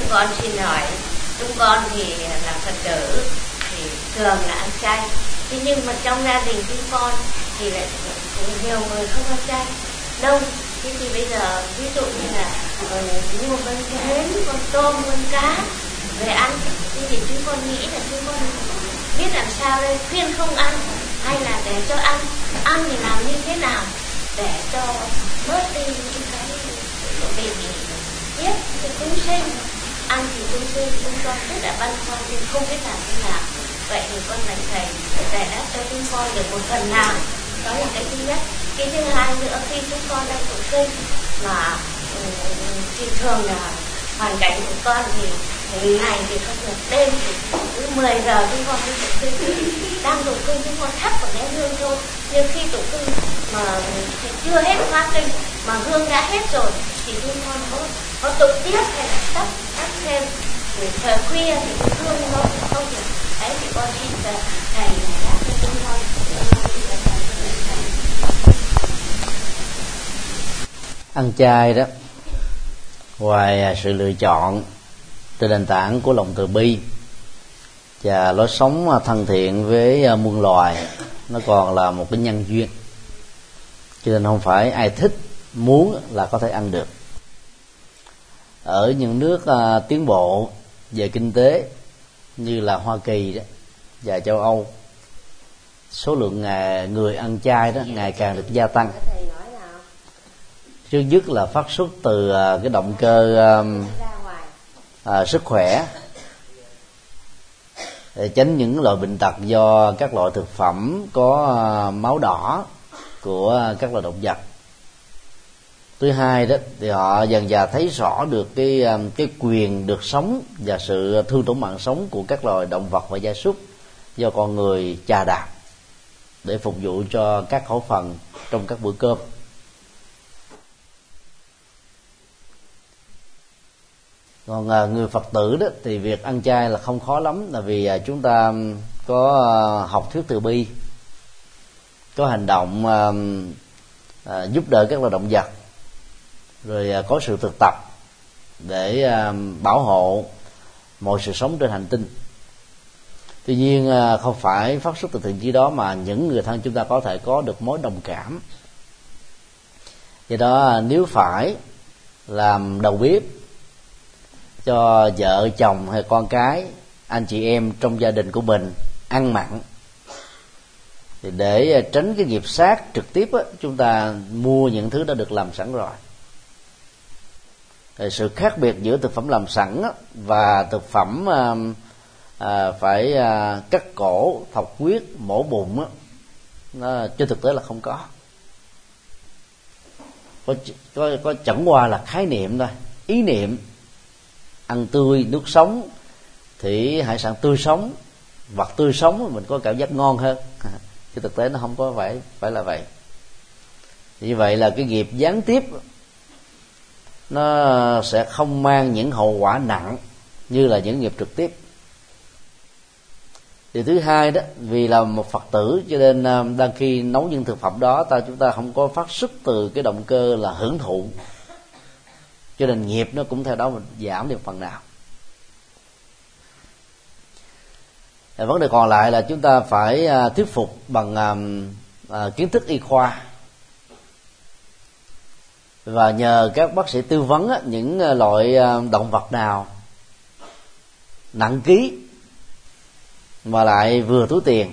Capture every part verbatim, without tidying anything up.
con xin hỏi, chúng con thì là Phật tử thì thường là ăn chay, thế nhưng mà trong gia đình chúng con thì lại cũng nhiều người không ăn chay đông. Thế thì bây giờ ví dụ như là mua con hến, con tôm, con cá về ăn, thế thì chúng con nghĩ là chúng con biết làm sao đây, khuyên không ăn hay là để cho ăn, ăn thì làm như thế nào để cho bớt đi những cái đề nghị tiếp cái chúng sinh. Ăn thì chúng sinh chúng con rất là băn khoăn nhưng không biết làm thế nào. Vậy thì con thầy thầy giải đáp cho chúng con được một phần nào. Đó là cái thứ nhất. Cái thứ hai nữa, khi chúng con đang tụng kinh mà thì thường là hoàn cảnh của con thì ngày thì không được, đêm thì cứ mười giờ chúng con mới tụng kinh. Đang tụng kinh chúng con thắp vào nén hương thôi, nhưng khi tụng kinh mà chưa hết khóa kinh mà hương đã hết rồi thì chúng con có có tụng tiếp hay là tắt tắt thêm. Rồi thời khuya thì hương nó không được. Đấy thì con xin thầy giải đáp cho chúng con. Ăn chay đó, ngoài sự lựa chọn trên nền tảng của lòng từ bi và lối sống thân thiện với muôn loài, nó còn là một cái nhân duyên, cho nên không phải ai thích muốn là có thể ăn được. Ở những nước uh, tiến bộ về kinh tế như là Hoa Kỳ đó và châu Âu, số lượng uh, người ăn chay đó ngày càng được gia tăng. Trước nhất là phát xuất từ uh, cái động cơ uh, uh, sức khỏe, để tránh những loại bệnh tật do các loại thực phẩm có uh, máu đỏ của các loài động vật. Thứ hai đó thì họ dần dà thấy rõ được cái cái quyền được sống và sự thương tổn mạng sống của các loài động vật và gia súc do con người chà đạp để phục vụ cho các khẩu phần trong các bữa cơm. Còn người Phật tử đó thì việc ăn chay là không khó lắm, là vì chúng ta có học thuyết từ bi, có hành động giúp đỡ các loài động vật, rồi có sự thực tập để bảo hộ mọi sự sống trên hành tinh. Tuy nhiên không phải phát xuất từ thiện chí đó mà những người thân chúng ta có thể có được mối đồng cảm. Do đó nếu phải làm đầu bếp cho vợ chồng hay con cái, anh chị em trong gia đình của mình ăn mặn, thì để tránh cái nghiệp sát trực tiếp á, chúng ta mua những thứ đã được làm sẵn rồi. Thì sự khác biệt giữa thực phẩm làm sẵn á, và thực phẩm à, à, phải à, cắt cổ, thọc huyết, mổ bụng á, nó trên thực tế là không có. Có, có, có chẳng qua là khái niệm thôi, ý niệm. Ăn tươi, nước sống, thì hải sản tươi sống, vật tươi sống mình có cảm giác ngon hơn. Chứ thực tế nó không có phải phải là vậy. Như vậy là cái nghiệp gián tiếp nó sẽ không mang những hậu quả nặng như là những nghiệp trực tiếp. Điều thứ hai đó, vì là một Phật tử cho nên đang khi nấu những thực phẩm đó, ta chúng ta không có phát xuất từ cái động cơ là hưởng thụ, cho nên nghiệp nó cũng theo đó mình giảm đi một phần nào. Vấn đề còn lại là chúng ta phải thuyết phục bằng uh, kiến thức y khoa, và nhờ các bác sĩ tư vấn á, những loại động vật nào nặng ký mà lại vừa túi tiền,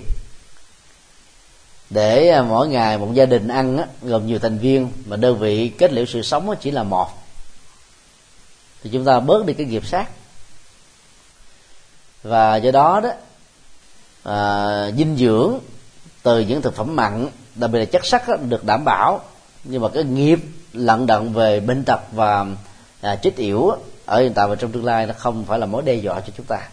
để mỗi ngày một gia đình ăn á, gồm nhiều thành viên mà đơn vị kết liễu sự sống á, chỉ là một, thì chúng ta bớt đi cái nghiệp sát. Và do đó đó à, dinh dưỡng từ những thực phẩm mặn, đặc biệt là chất sắt á, được đảm bảo, nhưng mà cái nghiệp lận đận về bệnh tật và à, chết yểu á, ở hiện tại và trong tương lai nó không phải là mối đe dọa cho chúng ta.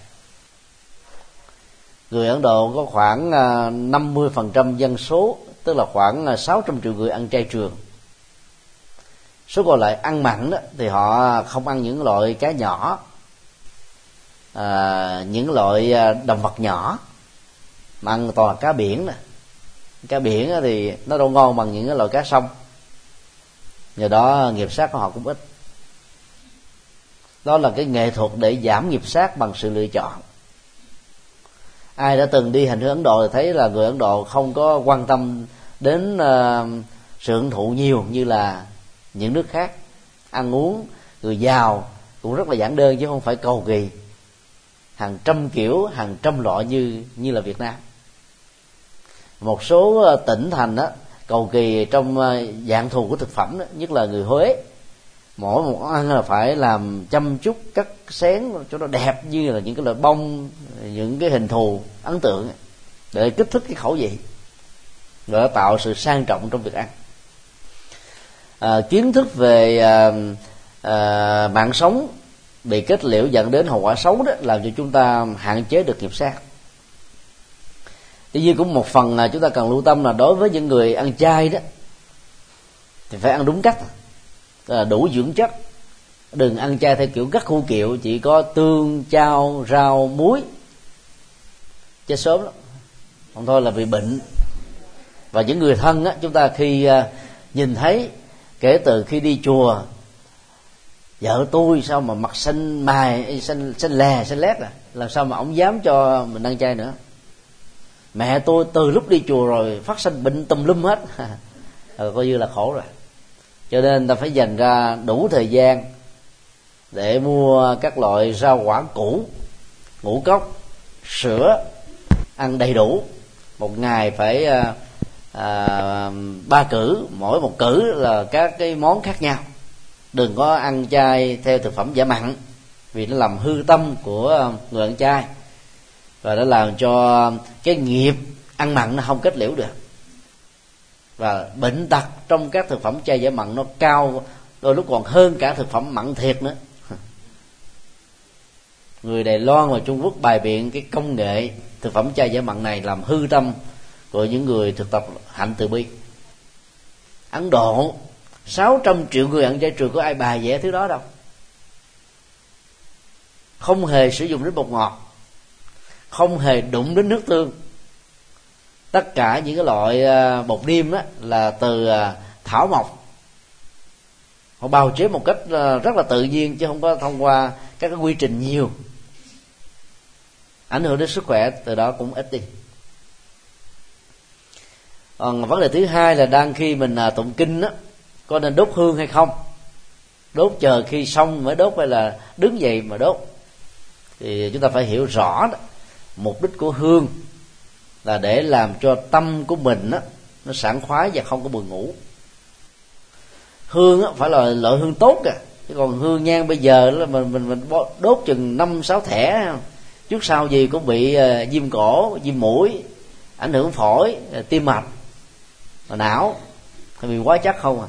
Người Ấn Độ có khoảng à, năm mươi phần trăm dân số, tức là khoảng à, sáu trăm triệu người ăn chay trường. Số còn lại ăn mặn đó thì họ không ăn những loại cá nhỏ, à, những loại động vật nhỏ, mà ăn toàn là cá biển nè. Cá biển thì nó đâu ngon bằng những cái loại cá sông, nhờ đó nghiệp sát của họ cũng ít. Đó là cái nghệ thuật để giảm nghiệp sát bằng sự lựa chọn. Ai đã từng đi hành hương Ấn Độ thì thấy là người Ấn Độ không có quan tâm đến uh, sự hưởng thụ nhiều như là những nước khác. Ăn uống người giàu cũng rất là giản đơn chứ không phải cầu kỳ, hàng trăm kiểu, hàng trăm loại như như là Việt Nam. Một số tỉnh thành đó cầu kỳ trong dạng thù của thực phẩm đó, nhất là người Huế, mỗi một ăn là phải làm chăm chút cắt xén cho nó đẹp như là những cái loại bông, những cái hình thù ấn tượng để kích thích cái khẩu vị, rồi tạo sự sang trọng trong việc ăn. À, kiến thức về à, à, mạng sống bị kết liễu dẫn đến hậu quả xấu đó làm cho chúng ta hạn chế được nghiệp sát. Tuy nhiên cũng một phần là chúng ta cần lưu tâm là đối với những người ăn chay đó thì phải ăn đúng cách, là đủ dưỡng chất. Đừng ăn chay theo kiểu gắt khu kiệu, chỉ có tương, chao, rau, muối, chết sớm lắm, không thôi là bị bệnh. Và những người thân á, chúng ta khi nhìn thấy kể từ khi đi chùa, vợ tôi sao mà mặt xanh mài, xanh xanh lè, xanh lét à, làm sao mà ổng dám cho mình ăn chay nữa. Mẹ tôi từ lúc đi chùa rồi phát sinh bệnh tùm lum hết, rồi coi như là khổ rồi. Cho nên ta phải dành ra đủ thời gian để mua các loại rau quả củ, ngũ cốc, sữa, ăn đầy đủ. Một ngày phải à, à, ba cử, mỗi một cử là các cái món khác nhau. Đừng có ăn chay theo thực phẩm giả mặn, vì nó làm hư tâm của người ăn chay, và nó làm cho cái nghiệp ăn mặn nó không kết liễu được. Và bệnh tật trong các thực phẩm chay giả mặn nó cao, đôi lúc còn hơn cả thực phẩm mặn thiệt nữa. Người Đài Loan và Trung Quốc bày biện cái công nghệ thực phẩm chay giả mặn này làm hư tâm của những người thực tập hạnh từ bi. Ấn Độ sáu trăm triệu người ăn chay trường, có ai bài vẽ thứ đó đâu. Không hề sử dụng đến bột ngọt, không hề đụng đến nước tương. Tất cả những cái loại bột niêm đó là từ thảo mộc, họ bào chế một cách rất là tự nhiên chứ không có thông qua các cái quy trình nhiều. Ảnh hưởng đến sức khỏe từ đó cũng ít đi. Còn vấn đề thứ hai là đang khi mình tụng kinh đó, có nên đốt hương hay không? Đốt chờ khi xong mới đốt hay là đứng dậy mà đốt? Thì chúng ta phải hiểu rõ đó, mục đích của hương là để làm cho tâm của mình đó, nó sảng khoái và không có buồn ngủ. Hương đó, phải là loại hương tốt kìa, chứ còn hương nhang bây giờ là mình mình mình đốt chừng năm sáu thẻ, trước sau gì cũng bị uh, viêm cổ, viêm mũi, ảnh hưởng phổi, uh, tim mạch, và não, thì bị quá chất không à.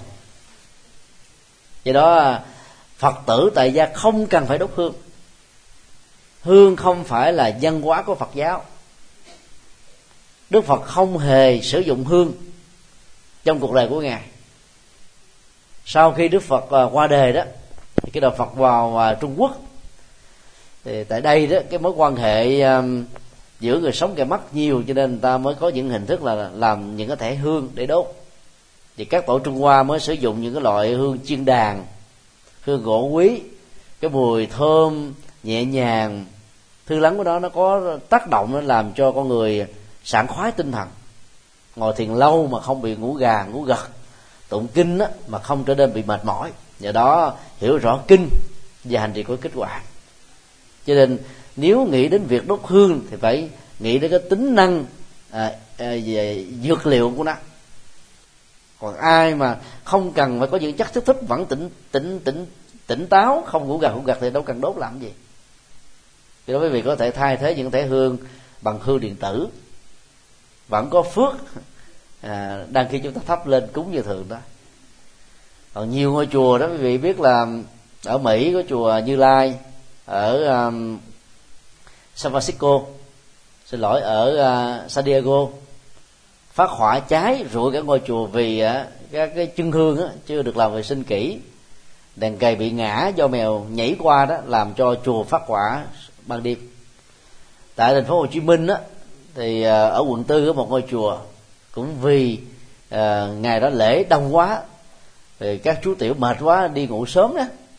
Do đó Phật tử tại gia không cần phải đốt hương. Hương không phải là văn hóa của Phật giáo. Đức Phật không hề sử dụng hương trong cuộc đời của Ngài. Sau khi Đức Phật qua đời đó, thì cái đạo Phật vào Trung Quốc, thì tại đây đó cái mối quan hệ um, giữa người sống kẻ mất nhiều, cho nên người ta mới có những hình thức là làm những cái thẻ hương để đốt. Thì các tổ Trung Hoa mới sử dụng những cái loại hương chiên đàn, hương gỗ quý, cái mùi thơm nhẹ nhàng thư lắng của nó nó có tác động, nó làm cho con người sảng khoái tinh thần, ngồi thiền lâu mà không bị ngủ gà ngủ gật, tụng kinh á, mà không trở nên bị mệt mỏi. Do đó hiểu rõ kinh và hành trì có kết quả. Cho nên nếu nghĩ đến việc đốt hương thì phải nghĩ đến cái tính năng à, à, về dược liệu của nó. Còn ai mà không cần phải có những chất kích thích, vẫn tỉnh tỉnh tỉnh tỉnh táo, không ngủ gật ngủ gật thì đâu cần đốt làm gì. Cho nên quý vị có thể thay thế những thẻ hương bằng hương điện tử, vẫn có phước à, đang khi chúng ta thắp lên cúng như thường đó. Còn nhiều ngôi chùa đó quý vị biết là ở Mỹ có chùa Như Lai, ở um, San Francisco, xin lỗi ở uh, San Diego, phát hỏa cháy rụi cả ngôi chùa vì uh, các cái chân hương uh, chưa được làm vệ sinh kỹ, đèn cầy bị ngã do mèo nhảy qua đó, làm cho chùa phát hỏa ban đêm. Tại thành phố Hồ Chí Minh á, thì uh, ở quận tư có một ngôi chùa cũng vì uh, ngày đó lễ đông quá, thì các chú tiểu mệt quá đi ngủ sớm đó,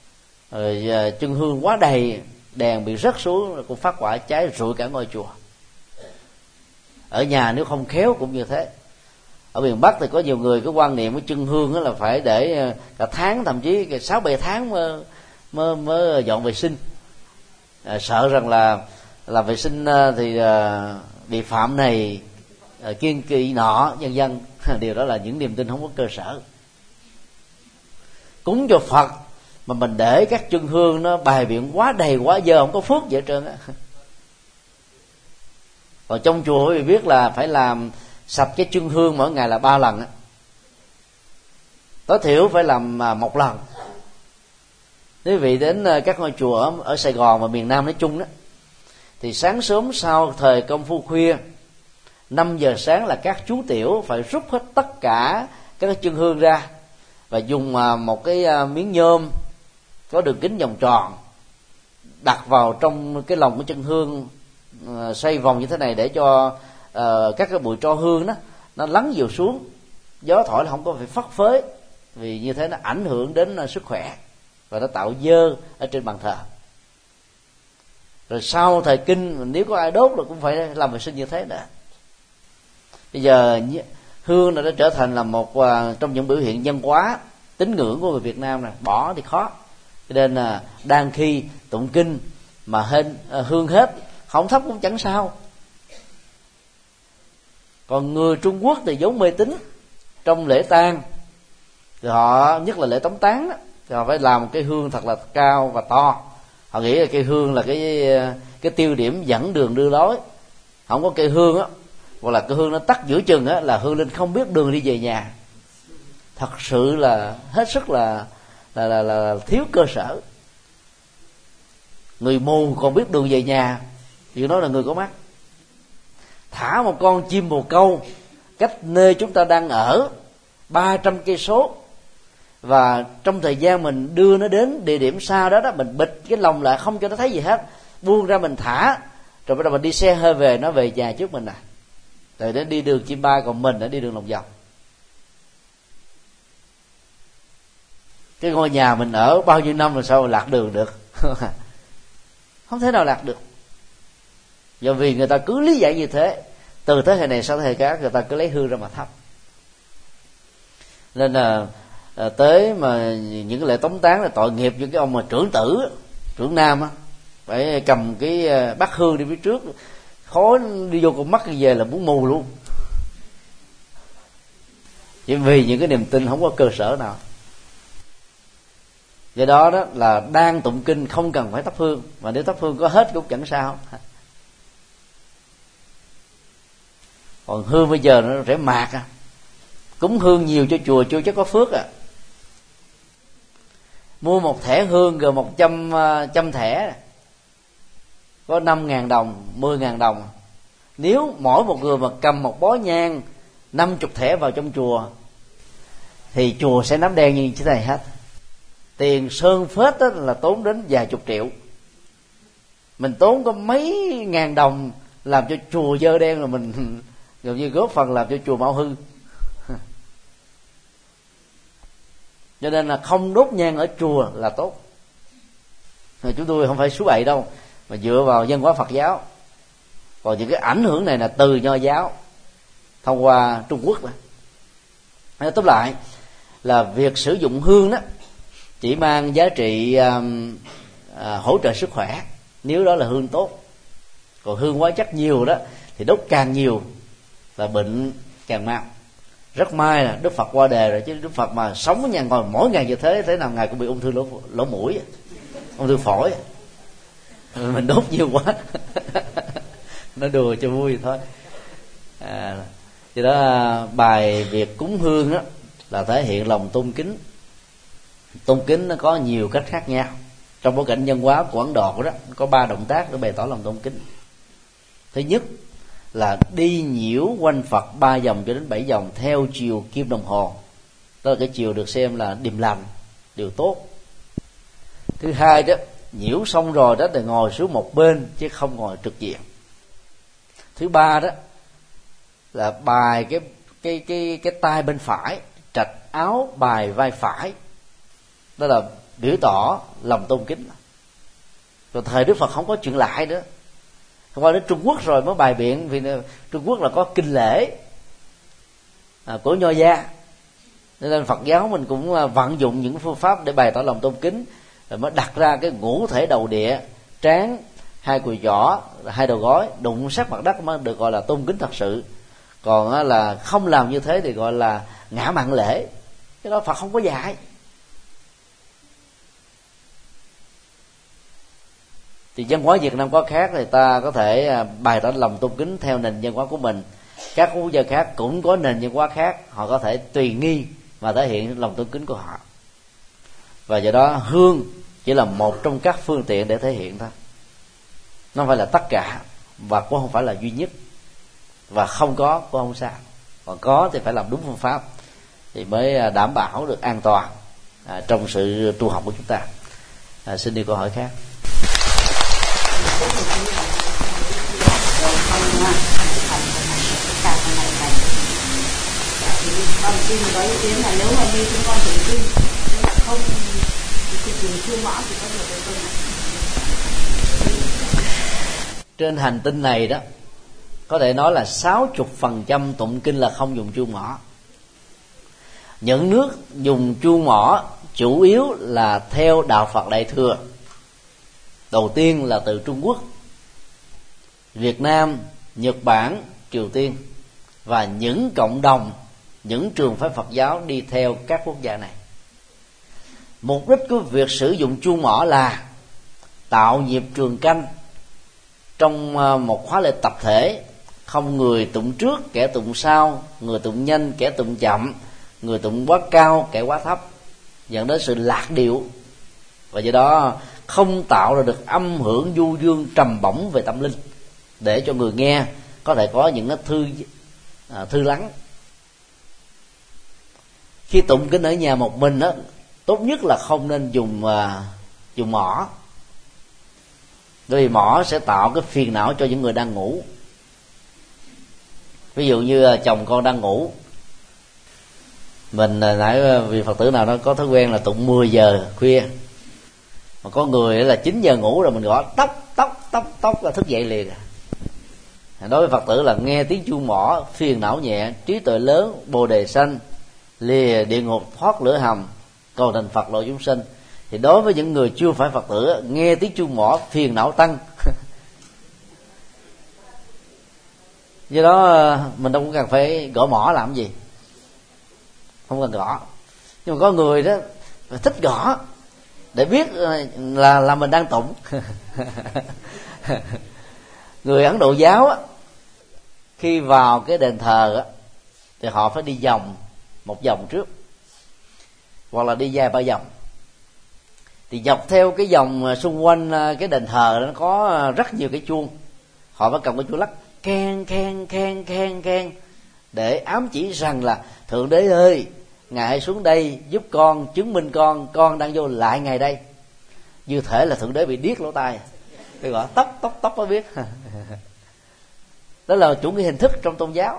rồi chân hương quá đầy, đèn bị rớt xuống cũng phát quả cháy rụi cả ngôi chùa. Ở nhà nếu không khéo cũng như thế. Ở miền Bắc thì có nhiều người có quan niệm cái chân hương đó là phải để cả tháng, thậm chí cả sáu bảy tháng mới mới, mới dọn vệ sinh, à, sợ rằng là làm vệ sinh thì bị phạm này, kiêng kỵ nọ, vân vân. Điều đó là những niềm tin không có cơ sở. Cúng cho Phật mà mình để các chân hương nó bày biện quá đầy quá dơ, không có phước gì hết trơn á. Còn trong chùa quý vị biết là phải làm sạch cái chân hương mỗi ngày là ba lần á, tối thiểu phải làm một lần. Quý vị đến các ngôi chùa ở, ở Sài Gòn và miền Nam nói chung đó, thì sáng sớm sau thời công phu khuya, năm giờ sáng là các chú tiểu phải rút hết tất cả các chân hương ra và dùng một cái miếng nhôm có đường kính vòng tròn đặt vào trong cái lồng của chân hương, xoay vòng như thế này để cho uh, các cái bụi tro hương đó nó lắng dịu xuống, gió thổi là không có phải phất phới, vì như thế nó ảnh hưởng đến uh, sức khỏe và nó tạo dơ ở trên bàn thờ. Rồi sau thời kinh nếu có ai đốt rồi cũng phải làm vệ sinh như thế nữa. Bây giờ hương đã trở thành là một uh, trong những biểu hiện văn hóa tín ngưỡng của người Việt Nam này, bỏ thì khó, cho nên là uh, đang khi tụng kinh mà hên uh, hương hết, không thắp cũng chẳng sao. Còn người Trung Quốc thì vốn mê tín, trong lễ tang thì họ, nhất là lễ tống táng đó, thì họ phải làm một cái hương thật là cao và to. Họ nghĩ là cây hương là cái cái tiêu điểm dẫn đường đưa lối. Không có cây hương á, hoặc là cây hương nó tắt giữa chừng á, là hương linh không biết đường đi về nhà. Thật sự là hết sức là là là, là thiếu cơ sở. Người mù còn biết đường về nhà, thì nói là người có mắt. Thả một con chim bồ câu cách nơi chúng ta đang ở ba trăm cây số, và trong thời gian mình đưa nó đến địa điểm xa đó đó, mình bịt cái lồng lại không cho nó thấy gì hết, buông ra mình thả, rồi bắt đầu mình đi xe hơi về, nó về nhà trước mình à. Rồi đến đi đường chim bay, còn mình đã đi đường lòng vòng. Cái ngôi nhà mình ở bao nhiêu năm rồi sao lạc đường được? Không thể nào lạc được. Do vì người ta cứ lý giải như thế, từ thế hệ này sang thế hệ khác người ta cứ lấy hương ra mà thắp. Nên là à, tới mà những cái lễ tống táng là tội nghiệp những cái ông mà trưởng tử, trưởng nam á, phải cầm cái bát hương đi phía trước, khói đi vô con mắt về là muốn mù luôn. Chỉ vì những cái niềm tin không có cơ sở nào. Do đó đó là đang tụng kinh không cần phải thắp hương, mà nếu thắp hương có hết cũng chẳng sao. Còn hương bây giờ nó rẻ mạt à, cúng hương nhiều cho chùa chưa chắc có phước à. Mua một thẻ hương rồi một trăm trăm thẻ có năm ngàn đồng, mười ngàn đồng. Nếu mỗi một người mà cầm một bó nhang năm chục thẻ vào trong chùa thì chùa sẽ nắm đen như thế này hết. Tiền sơn phết đó là tốn đến vài chục triệu, mình tốn có mấy ngàn đồng làm cho chùa dơ đen là mình gần như góp phần làm cho chùa mau hư. Cho nên là không đốt nhang ở chùa là tốt. Rồi chúng tôi không phải số bậy đâu, mà dựa vào văn hóa Phật giáo. Còn những cái ảnh hưởng này là từ Nho giáo thông qua Trung Quốc đó. Nói tóm lại là việc sử dụng hương đó chỉ mang giá trị um, à, hỗ trợ sức khỏe nếu đó là hương tốt. Còn hương hóa chất nhiều đó thì đốt càng nhiều là bệnh càng mau. Rất may là Đức Phật qua đời rồi, chứ Đức Phật mà sống ở nhà ngồi mỗi ngày như thế, thế nào ngày cũng bị ung thư lỗ, lỗ mũi, ung thư phổi. Mình đốt nhiều quá. Nó đùa cho vui thôi. À, cho đó bài việc cúng hương đó là thể hiện lòng tôn kính. Tôn kính nó có nhiều cách khác nhau. Trong bối cảnh văn hóa của Ấn Độ đó có ba động tác để bày tỏ lòng tôn kính. Thứ nhất là đi nhiễu quanh Phật ba vòng cho đến bảy vòng theo chiều kim đồng hồ. Đó là cái chiều được xem là điềm lành, điều tốt. Thứ hai đó, nhiễu xong rồi đó thì ngồi xuống một bên chứ không ngồi trực diện. Thứ ba đó là bài cái cái cái cái tay bên phải, trạch áo bài vai phải. Đó là biểu tỏ lòng tôn kính. Rồi thời Đức Phật không có chuyện lại nữa, qua đến Trung Quốc rồi mới bài biện, vì Trung Quốc là có kinh lễ à, của Nho gia, nên Phật giáo mình cũng vận dụng những phương pháp để bày tỏ lòng tôn kính, rồi mới đặt ra cái ngũ thể đầu địa, trán, hai cùi chỏ, hai đầu gối đụng sát mặt đất mới được gọi là tôn kính thật sự. Còn là không làm như thế thì gọi là ngã mạn lễ, cái đó Phật không có dạy. Thì văn hóa Việt Nam có khác, thì ta có thể bày tỏ lòng tôn kính theo nền văn hóa của mình. Các quốc gia khác cũng có nền văn hóa khác, họ có thể tùy nghi mà thể hiện lòng tôn kính của họ. Và do đó hương chỉ là một trong các phương tiện để thể hiện thôi, nó không phải là tất cả, và cũng không phải là duy nhất. Và không có cũng không sao, còn có thì phải làm đúng phương pháp thì mới đảm bảo được an toàn à, trong sự tu học của chúng ta. À, xin đi câu hỏi khác. Con xin có ý kiến là nếu mà như chúng con thỉnh kinh, nếu mà không thì dùng chuông mõ thì có được hay không ạ? Trên hành tinh này đó, có thể nói là sáu mươi phần trăm tụng kinh là không dùng chuông mõ. Những nước dùng chuông mõ chủ yếu là theo đạo Phật Đại Thừa. Đầu tiên là từ Trung Quốc, Việt Nam, Nhật Bản, Triều Tiên, và những cộng đồng, những trường phái Phật giáo đi theo các quốc gia này. Mục đích của việc sử dụng chuông mõ là tạo nhịp trường canh trong một khóa lễ tập thể, không người tụng trước kẻ tụng sau, người tụng nhanh kẻ tụng chậm, người tụng quá cao kẻ quá thấp, dẫn đến sự lạc điệu, và do đó không tạo ra được âm hưởng du dương trầm bổng về tâm linh, để cho người nghe có thể có những thư à, thư lắng. Khi tụng kinh ở nhà một mình đó, tốt nhất là không nên dùng à, dùng mõ, bởi vì mõ sẽ tạo cái phiền não cho những người đang ngủ. Ví dụ như chồng con đang ngủ, mình nãy vì Phật tử nào nó có thói quen là tụng mười giờ khuya, mà có người là chín giờ ngủ rồi mình gõ tóc tóc tóc tóc là thức dậy liền. Đối với Phật tử là nghe tiếng chuông mõ, phiền não nhẹ, trí tuệ lớn, bồ đề sanh, lìa địa ngục thoát lửa hầm, cầu thành Phật độ chúng sinh. Thì đối với những người chưa phải Phật tử, nghe tiếng chuông mõ phiền não tăng. Do đó mình đâu có cần phải gõ mõ làm gì, không cần gõ. Nhưng mà có người đó thích gõ để biết là là mình đang tụng. Người Ấn Độ giáo á, khi vào cái đền thờ á, thì họ phải đi vòng một vòng trước, hoặc là đi dài ba vòng. Thì dọc theo cái vòng xung quanh cái đền thờ nó có rất nhiều cái chuông, họ phải cầm cái chuông lắc keng keng keng keng keng để ám chỉ rằng là Thượng Đế ơi, Ngài hãy xuống đây giúp con, chứng minh con con đang vô lại Ngài đây. Như thể là Thượng Đế bị điếc lỗ tai, cái gọi tóc tóc tóc mới biết. Đó là chủ nghĩa hình thức trong tôn giáo.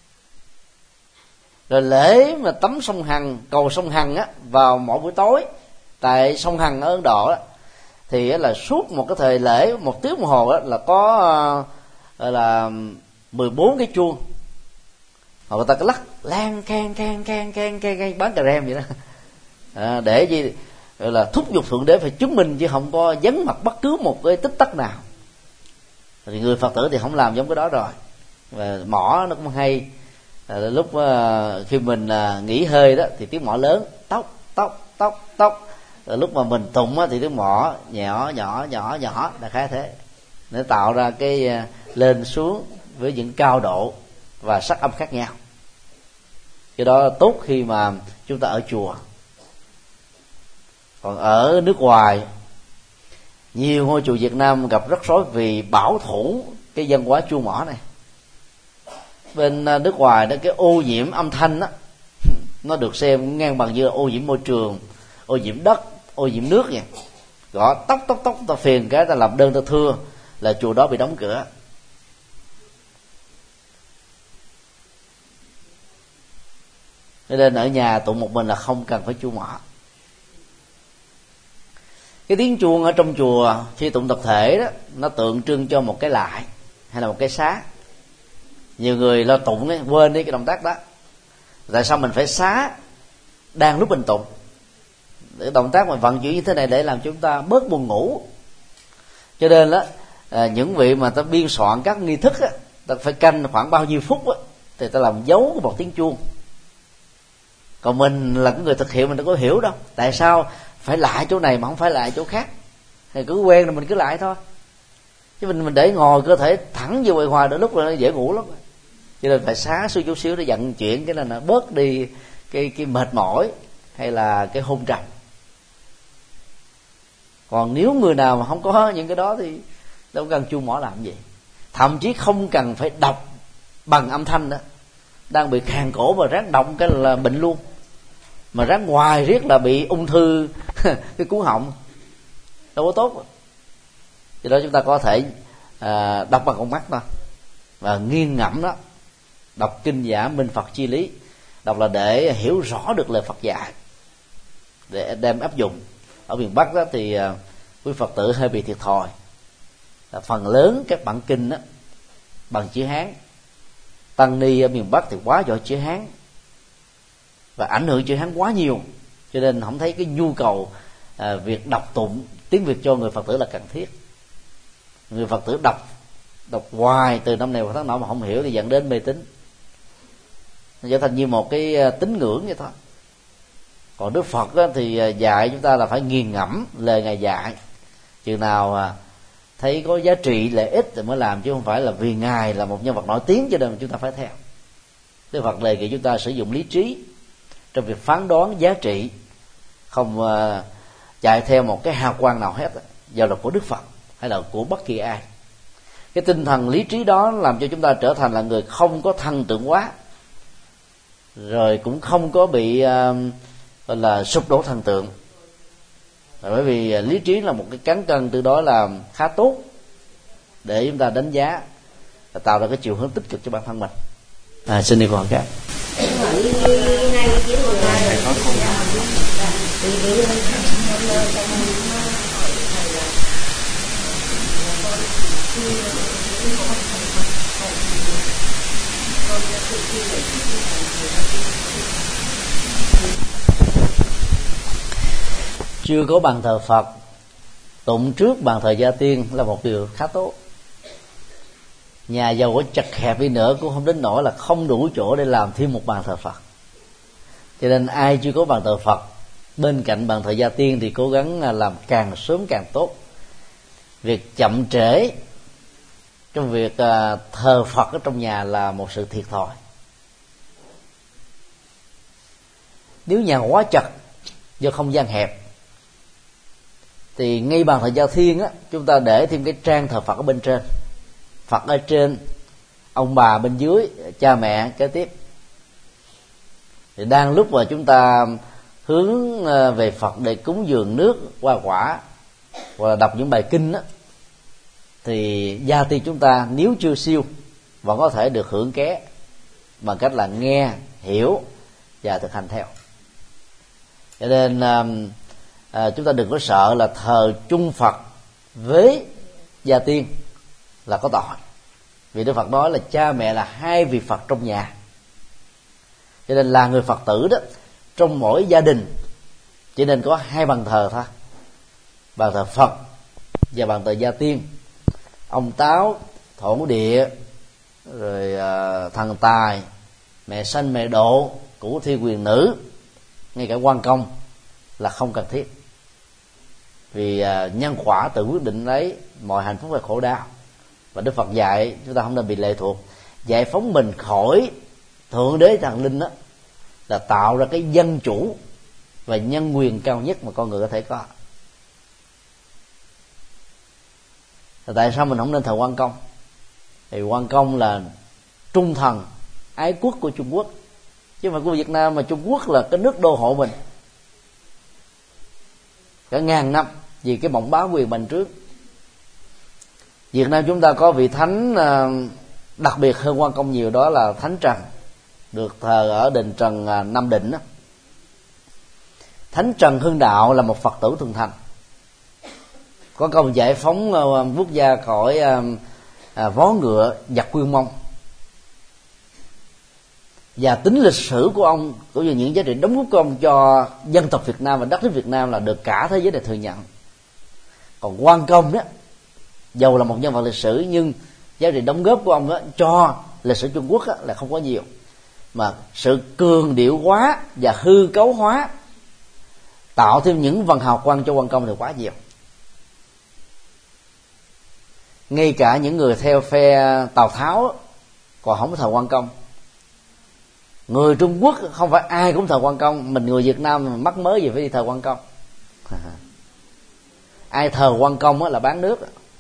Rồi lễ mà tắm sông Hằng, cầu sông Hằng á, vào mỗi buổi tối tại sông Hằng ở Ấn Độ á, thì là suốt một cái thời lễ một tiếng đồng hồ á, là có gọi là mười bốn cái chuông, họ người ta cứ lắc lan can can can can can can bán cà rem vậy đó, à, để gì gọi là thúc giục Thượng Đế phải chứng minh, chứ không có vắng mặt bất cứ một cái tích tắc nào. Thì người Phật tử thì không làm giống cái đó rồi. Và mõ nó cũng hay, à, lúc uh, khi mình uh, nghỉ hơi đó thì tiếng mõ lớn tóc tóc tóc tóc, rồi lúc mà mình tụng á, thì tiếng mõ nhỏ nhỏ nhỏ nhỏ là khá thế, để tạo ra cái uh, lên xuống với những cao độ và sắc âm khác nhau. Cái đó tốt khi mà chúng ta ở chùa. Còn ở nước ngoài, nhiều ngôi chùa Việt Nam gặp rắc rối vì bảo thủ cái văn hóa chuông mõ này. Bên nước ngoài đó, cái ô nhiễm âm thanh đó, nó được xem ngang bằng như ô nhiễm môi trường, ô nhiễm đất, ô nhiễm nước vậy. Gõ tóc tóc tóc ta phiền cái ta làm đơn ta thưa là chùa đó bị đóng cửa. Nên ở nhà tụng một mình là không cần phải chuông mõ. Cái tiếng chuông ở trong chùa khi tụng tập thể đó, nó tượng trưng cho một cái lại hay là một cái xá. Nhiều người lo tụng ấy, quên đi cái động tác đó. Tại sao mình phải xá đang lúc mình tụng? Cái động tác mà vận chuyển như thế này để làm chúng ta bớt buồn ngủ. Cho nên đó, à, những vị mà ta biên soạn các nghi thức á, ta phải canh khoảng bao nhiêu phút á, thì ta làm dấu một tiếng chuông. Còn mình là cái người thực hiện mình đâu có hiểu đâu, tại sao phải lại chỗ này mà không phải lại chỗ khác. Thì cứ quen là mình cứ lại thôi, chứ mình mình để ngồi cơ thể thẳng vô bề ngoài đôi lúc là dễ ngủ lắm. Cho nên phải xá xuống chút xíu để vận chuyển cái là nó bớt đi cái cái mệt mỏi hay là cái hôn trầm. Còn nếu người nào mà không có những cái đó thì đâu cần chuông mỏ làm gì. Thậm chí không cần phải đọc bằng âm thanh đó, đang bị khàn cổ và ráng động cái là bệnh luôn, mà ráng ngoài riết là bị ung thư cái cuống họng, đâu có tốt. Cho đó chúng ta có thể à, đọc bằng con mắt thôi và nghiêng ngẫm đó, đọc kinh giả minh Phật chi lý. Đọc là để hiểu rõ được lời Phật dạy, để đem áp dụng. Ở miền Bắc đó thì à, quý Phật tử hơi bị thiệt thòi, là phần lớn các bản kinh đó bằng chữ Hán. Tăng ni ở miền Bắc thì quá giỏi chữ Hán và ảnh hưởng chữ Hán quá nhiều, cho nên không thấy cái nhu cầu à, việc đọc tụng tiếng Việt cho người Phật tử là cần thiết. Người Phật tử đọc đọc hoài từ năm này qua tháng nọ mà không hiểu thì dẫn đến mê tín, nó trở thành như một cái tín ngưỡng vậy thôi. Còn Đức Phật thì dạy chúng ta là phải nghiền ngẫm lời Ngài dạy, chừng nào thấy có giá trị lợi ích thì mới làm, chứ không phải là vì Ngài là một nhân vật nổi tiếng cho nên chúng ta phải theo. Đức Phật đề nghị chúng ta sử dụng lý trí trong việc phán đoán giá trị, không uh, chạy theo một cái hào quang nào hết, do là của Đức Phật hay là của bất kỳ ai. Cái tinh thần lý trí đó làm cho chúng ta trở thành là người không có thần tượng hóa, rồi cũng không có bị uh, gọi là sụp đổ thần tượng. Bởi vì lý trí là một cái cán cân, từ đó là khá tốt để chúng ta đánh giá và tạo ra cái chiều hướng tích cực cho bản thân mình. À, xin đi còn khác. Chưa có bàn thờ Phật, tụng trước bàn thờ gia tiên là một điều khá tốt. Nhà giàu có chật hẹp đi nữa cũng không đến nỗi là không đủ chỗ để làm thêm một bàn thờ Phật. Cho nên ai chưa có bàn thờ Phật bên cạnh bàn thờ gia tiên thì cố gắng làm càng sớm càng tốt. Việc chậm trễ trong việc thờ Phật ở trong nhà là một sự thiệt thòi. Nếu nhà quá chật do không gian hẹp thì ngay bàn thờ gia thiên á, chúng ta để thêm cái trang thờ Phật ở bên trên, Phật ở trên, ông bà bên dưới, cha mẹ kế tiếp. Thì đang lúc mà chúng ta hướng về Phật để cúng dường nước, hoa quả hoặc là đọc những bài kinh á, thì gia tiên chúng ta nếu chưa siêu vẫn có thể được hưởng ké bằng cách là nghe, hiểu và thực hành theo. Cho nên à, chúng ta đừng có sợ là thờ chung Phật với gia tiên là có tội, vì Đức Phật nói là cha mẹ là hai vị Phật trong nhà. Cho nên là người Phật tử đó, trong mỗi gia đình chỉ nên có hai bàn thờ thôi, bàn thờ Phật và bàn thờ gia tiên. Ông Táo, Thổ Địa, rồi à, thần tài, mẹ sanh mẹ độ, cửu thi quyền nữ, ngay cả quan công là không cần thiết. Vì à, nhân quả tự quyết định lấy mọi hạnh phúc và khổ đau. Và Đức Phật dạy chúng ta không nên bị lệ thuộc. Giải phóng mình khỏi thượng đế thần linh đó là tạo ra cái dân chủ và nhân quyền cao nhất mà con người có thể có. Thì tại sao mình không nên thờ quan công? Thì quan công là trung thần ái quốc của Trung Quốc, chứ không phải của Việt Nam, mà Trung Quốc là cái nước đô hộ mình cả ngàn năm vì cái mộng bá quyền bành trướng. Việt Nam chúng ta có vị thánh đặc biệt hơn quan công nhiều, đó là Thánh Trần, được thờ ở đền Trần Nam Định đó. Thánh Trần Hưng Đạo là một Phật tử thuần thành, có công giải phóng quốc gia khỏi à, vó ngựa giặc Quyên Mông, và tính lịch sử của ông cũng như những giá trị đóng góp của ông cho dân tộc Việt Nam và đất nước Việt Nam là được cả thế giới này thừa nhận. Còn Quang Công đó, dầu là một nhân vật lịch sử nhưng giá trị đóng góp của ông đó cho lịch sử Trung Quốc đó là không có nhiều, mà sự cường điệu hóa và hư cấu hóa tạo thêm những vần hào quang cho Quang Công thì quá nhiều. Ngay cả những người theo phe Tào Tháo còn không thờ Quang Công. Người Trung Quốc không phải ai cũng thờ Quang Công, mình người Việt Nam mắc mới gì phải đi thờ Quang Công. Ai thờ Quang Công là bán nước.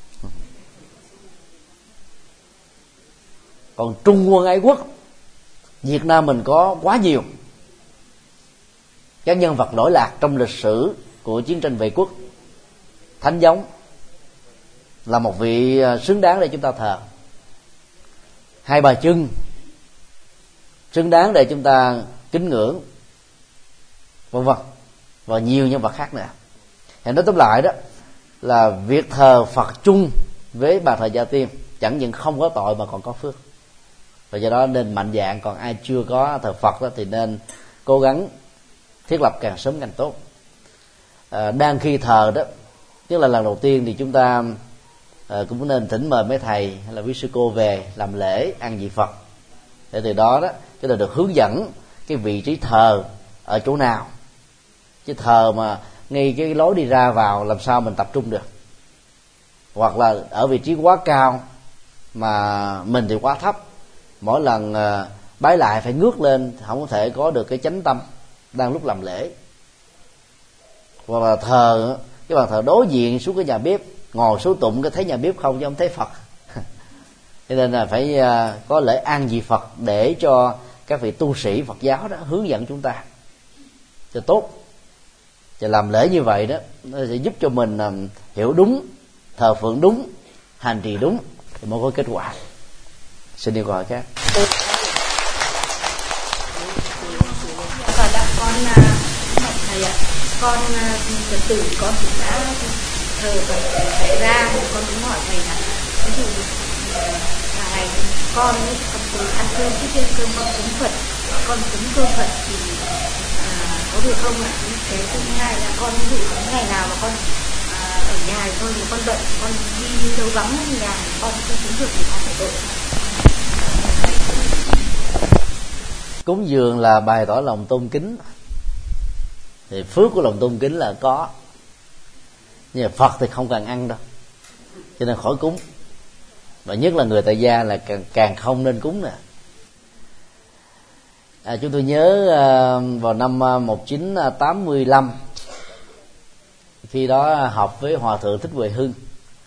Còn Trung Quân ái quốc, Việt Nam mình có quá nhiều các nhân vật lỗi lạc trong lịch sử của chiến tranh vệ quốc. Thánh Giống là một vị xứng đáng để chúng ta thờ. Hai Bà Trưng xứng đáng để chúng ta kính ngưỡng, vân vân, và nhiều nhân vật khác nữa. Thì nói tóm lại đó là việc thờ Phật chung với bàn thờ Gia Tiên chẳng những không có tội mà còn có phước, và do đó nên mạnh dạn. Còn ai chưa có thờ Phật đó thì nên cố gắng thiết lập càng sớm càng tốt. À, đang khi thờ đó, tức là lần đầu tiên thì chúng ta à, cũng nên thỉnh mời mấy thầy hay là quý sư cô về làm lễ ăn vị Phật, để từ đó đó chúng ta được hướng dẫn cái vị trí thờ ở chỗ nào. Chứ thờ mà ngay cái lối đi ra vào làm sao mình tập trung được, hoặc là ở vị trí quá cao mà mình thì quá thấp, mỗi lần uh, bái lại phải ngước lên, không có thể có được cái chánh tâm đang lúc làm lễ. Hoặc là thờ cái bàn thờ đối diện xuống cái nhà bếp, ngồi số tụng cái thấy nhà bếp không chứ không thấy Phật. Cho nên là phải uh, có lễ an vị Phật để cho các vị tu sĩ Phật giáo đó hướng dẫn chúng ta cho tốt. Và làm lễ như vậy đó nó sẽ giúp cho mình um, hiểu đúng, thờ phượng đúng, hành trì đúng thì mới có kết quả. Xin đi câu hỏi khác. Và đã con thầy ạ, con Phật tử con cũng đã thờ Phật xảy ra, con cũng hỏi thầy là ví dụ là ngày con ấy con cùng ăn cơm trước trên cơm con cúng Phật, con cúng cơm Phật thì à, có được không ạ? Cái thứ hai là con ví dụ có ngày nào mà con à, ở nhà thôi mà con bận, con đi đâu vắng nhà con không cúng được thì con phải tội. Cúng dường là bày tỏ lòng tôn kính, thì phước của lòng tôn kính là có, nhưng mà Phật thì không cần ăn đâu, cho nên khỏi cúng. Và nhất là người tại gia là càng, càng không nên cúng nè. À, chúng tôi nhớ à, vào năm một nghìn chín trăm tám mươi lăm, khi đó học với Hòa thượng Thích Huệ Hưng,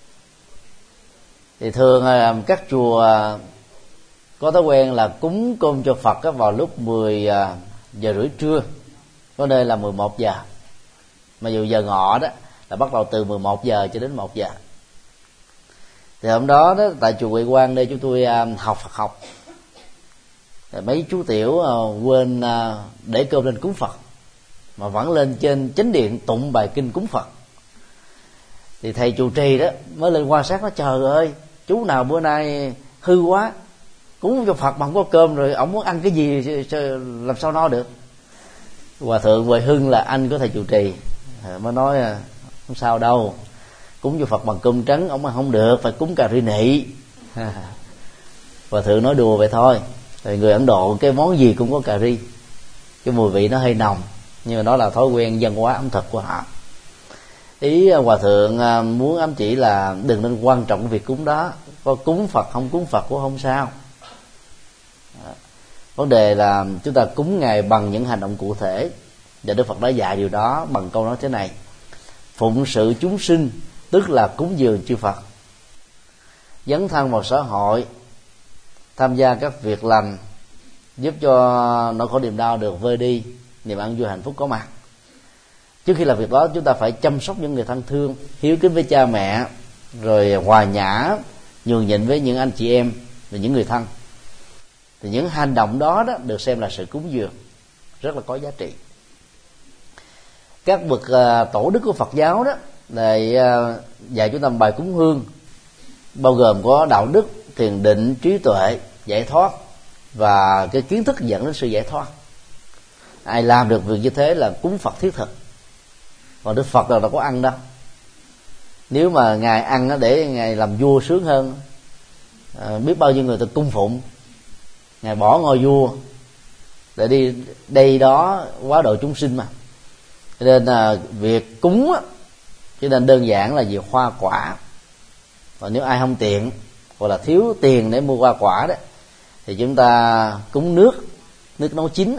thì thường à, các chùa à, có thói quen là cúng cơm cho Phật á, vào lúc mười giờ rưỡi trưa, có nơi là mười một giờ, mà dù giờ ngọ đó là bắt đầu từ mười một giờ cho đến một giờ. Thì hôm đó, đó tại chùa Huệ Quang nơi chúng tôi uh, học Phật học, thì mấy chú tiểu uh, quên uh, để cơm lên cúng Phật, mà vẫn lên trên chánh điện tụng bài kinh cúng Phật. Thì thầy trụ trì đó mới lên quan sát, nó trời ơi, chú nào bữa nay hư quá, cúng cho Phật mà không có cơm, rồi ổng muốn ăn cái gì làm sao no được. Hòa thượng Huệ Hưng là anh của thầy trụ trì mới nói không sao đâu, cúng cho Phật bằng cơm trắng ổng mà không được, phải cúng cà ri nị. Hòa thượng nói đùa vậy thôi, rồi người Ấn Độ cái món gì cũng có cà ri, cái mùi vị nó hơi nồng, nhưng mà đó là thói quen văn hóa ẩm thực của họ. Ý Hòa thượng muốn ám chỉ là đừng nên quan trọng cái việc cúng đó, có cúng Phật không cúng Phật cũng không sao. Vấn đề là chúng ta cúng Ngài bằng những hành động cụ thể, và Đức Phật đã dạy điều đó bằng câu nói thế này: phụng sự chúng sinh tức là cúng dường chư Phật. Dấn thân vào xã hội, tham gia các việc lành giúp cho nỗi khổ niềm đau được vơi đi, niềm an vui hạnh phúc có mặt. Trước khi làm việc đó, chúng ta phải chăm sóc những người thân thương, hiếu kính với cha mẹ, rồi hòa nhã nhường nhịn với những anh chị em và những người thân. Thì những hành động đó, đó được xem là sự cúng dường rất là có giá trị. Các bậc uh, tổ đức của Phật giáo đó để dạy chúng ta bài cúng hương, bao gồm có đạo đức, thiền định, trí tuệ, giải thoát và cái kiến thức dẫn đến sự giải thoát. Ai làm được việc như thế là cúng Phật thiết thực. Còn Đức Phật đâu có ăn đâu. Nếu mà ngài ăn để ngài làm vua sướng hơn, à, biết bao nhiêu người ta cung phụng, ngài bỏ ngôi vua để đi đây đó quá độ chúng sinh mà. Cho nên là việc cúng á, cho nên đơn giản là việc hoa quả. Và nếu ai không tiện hoặc là thiếu tiền để mua hoa quả đó, thì chúng ta cúng nước, nước nấu chín.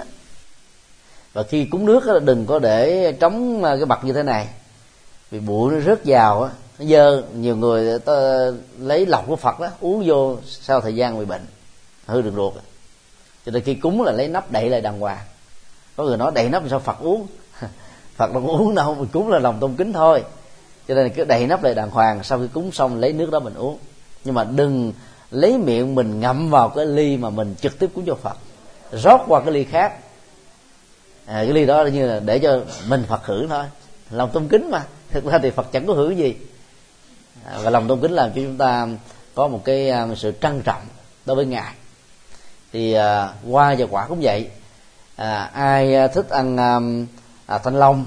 Và khi cúng nước đó, đừng có để trống cái bậc như thế này, vì bụi nó rớt vào á, nó dơ. Nhiều người ta lấy lọc của Phật đó uống vô, sau thời gian bị bệnh hư đường ruột. Cho nên khi cúng là lấy nắp đậy lại đàng hoàng. Có người nói đậy nắp sao Phật uống? Phật đâu có uống đâu, mình cúng là lòng tôn kính thôi. Cho nên cứ đậy nắp lại đàng hoàng, sau khi cúng xong lấy nước đó mình uống. Nhưng mà đừng lấy miệng mình ngậm vào cái ly mà mình trực tiếp cúng cho Phật, rót qua cái ly khác. À, cái ly đó như là để cho mình Phật hưởng thôi, lòng tôn kính mà. Thực ra thì Phật chẳng có hưởng gì. À, và lòng tôn kính làm cho chúng ta có một cái um, sự trân trọng đối với Ngài. Thì uh, hoa và quả cũng vậy. À, ai thích ăn um, à, thanh long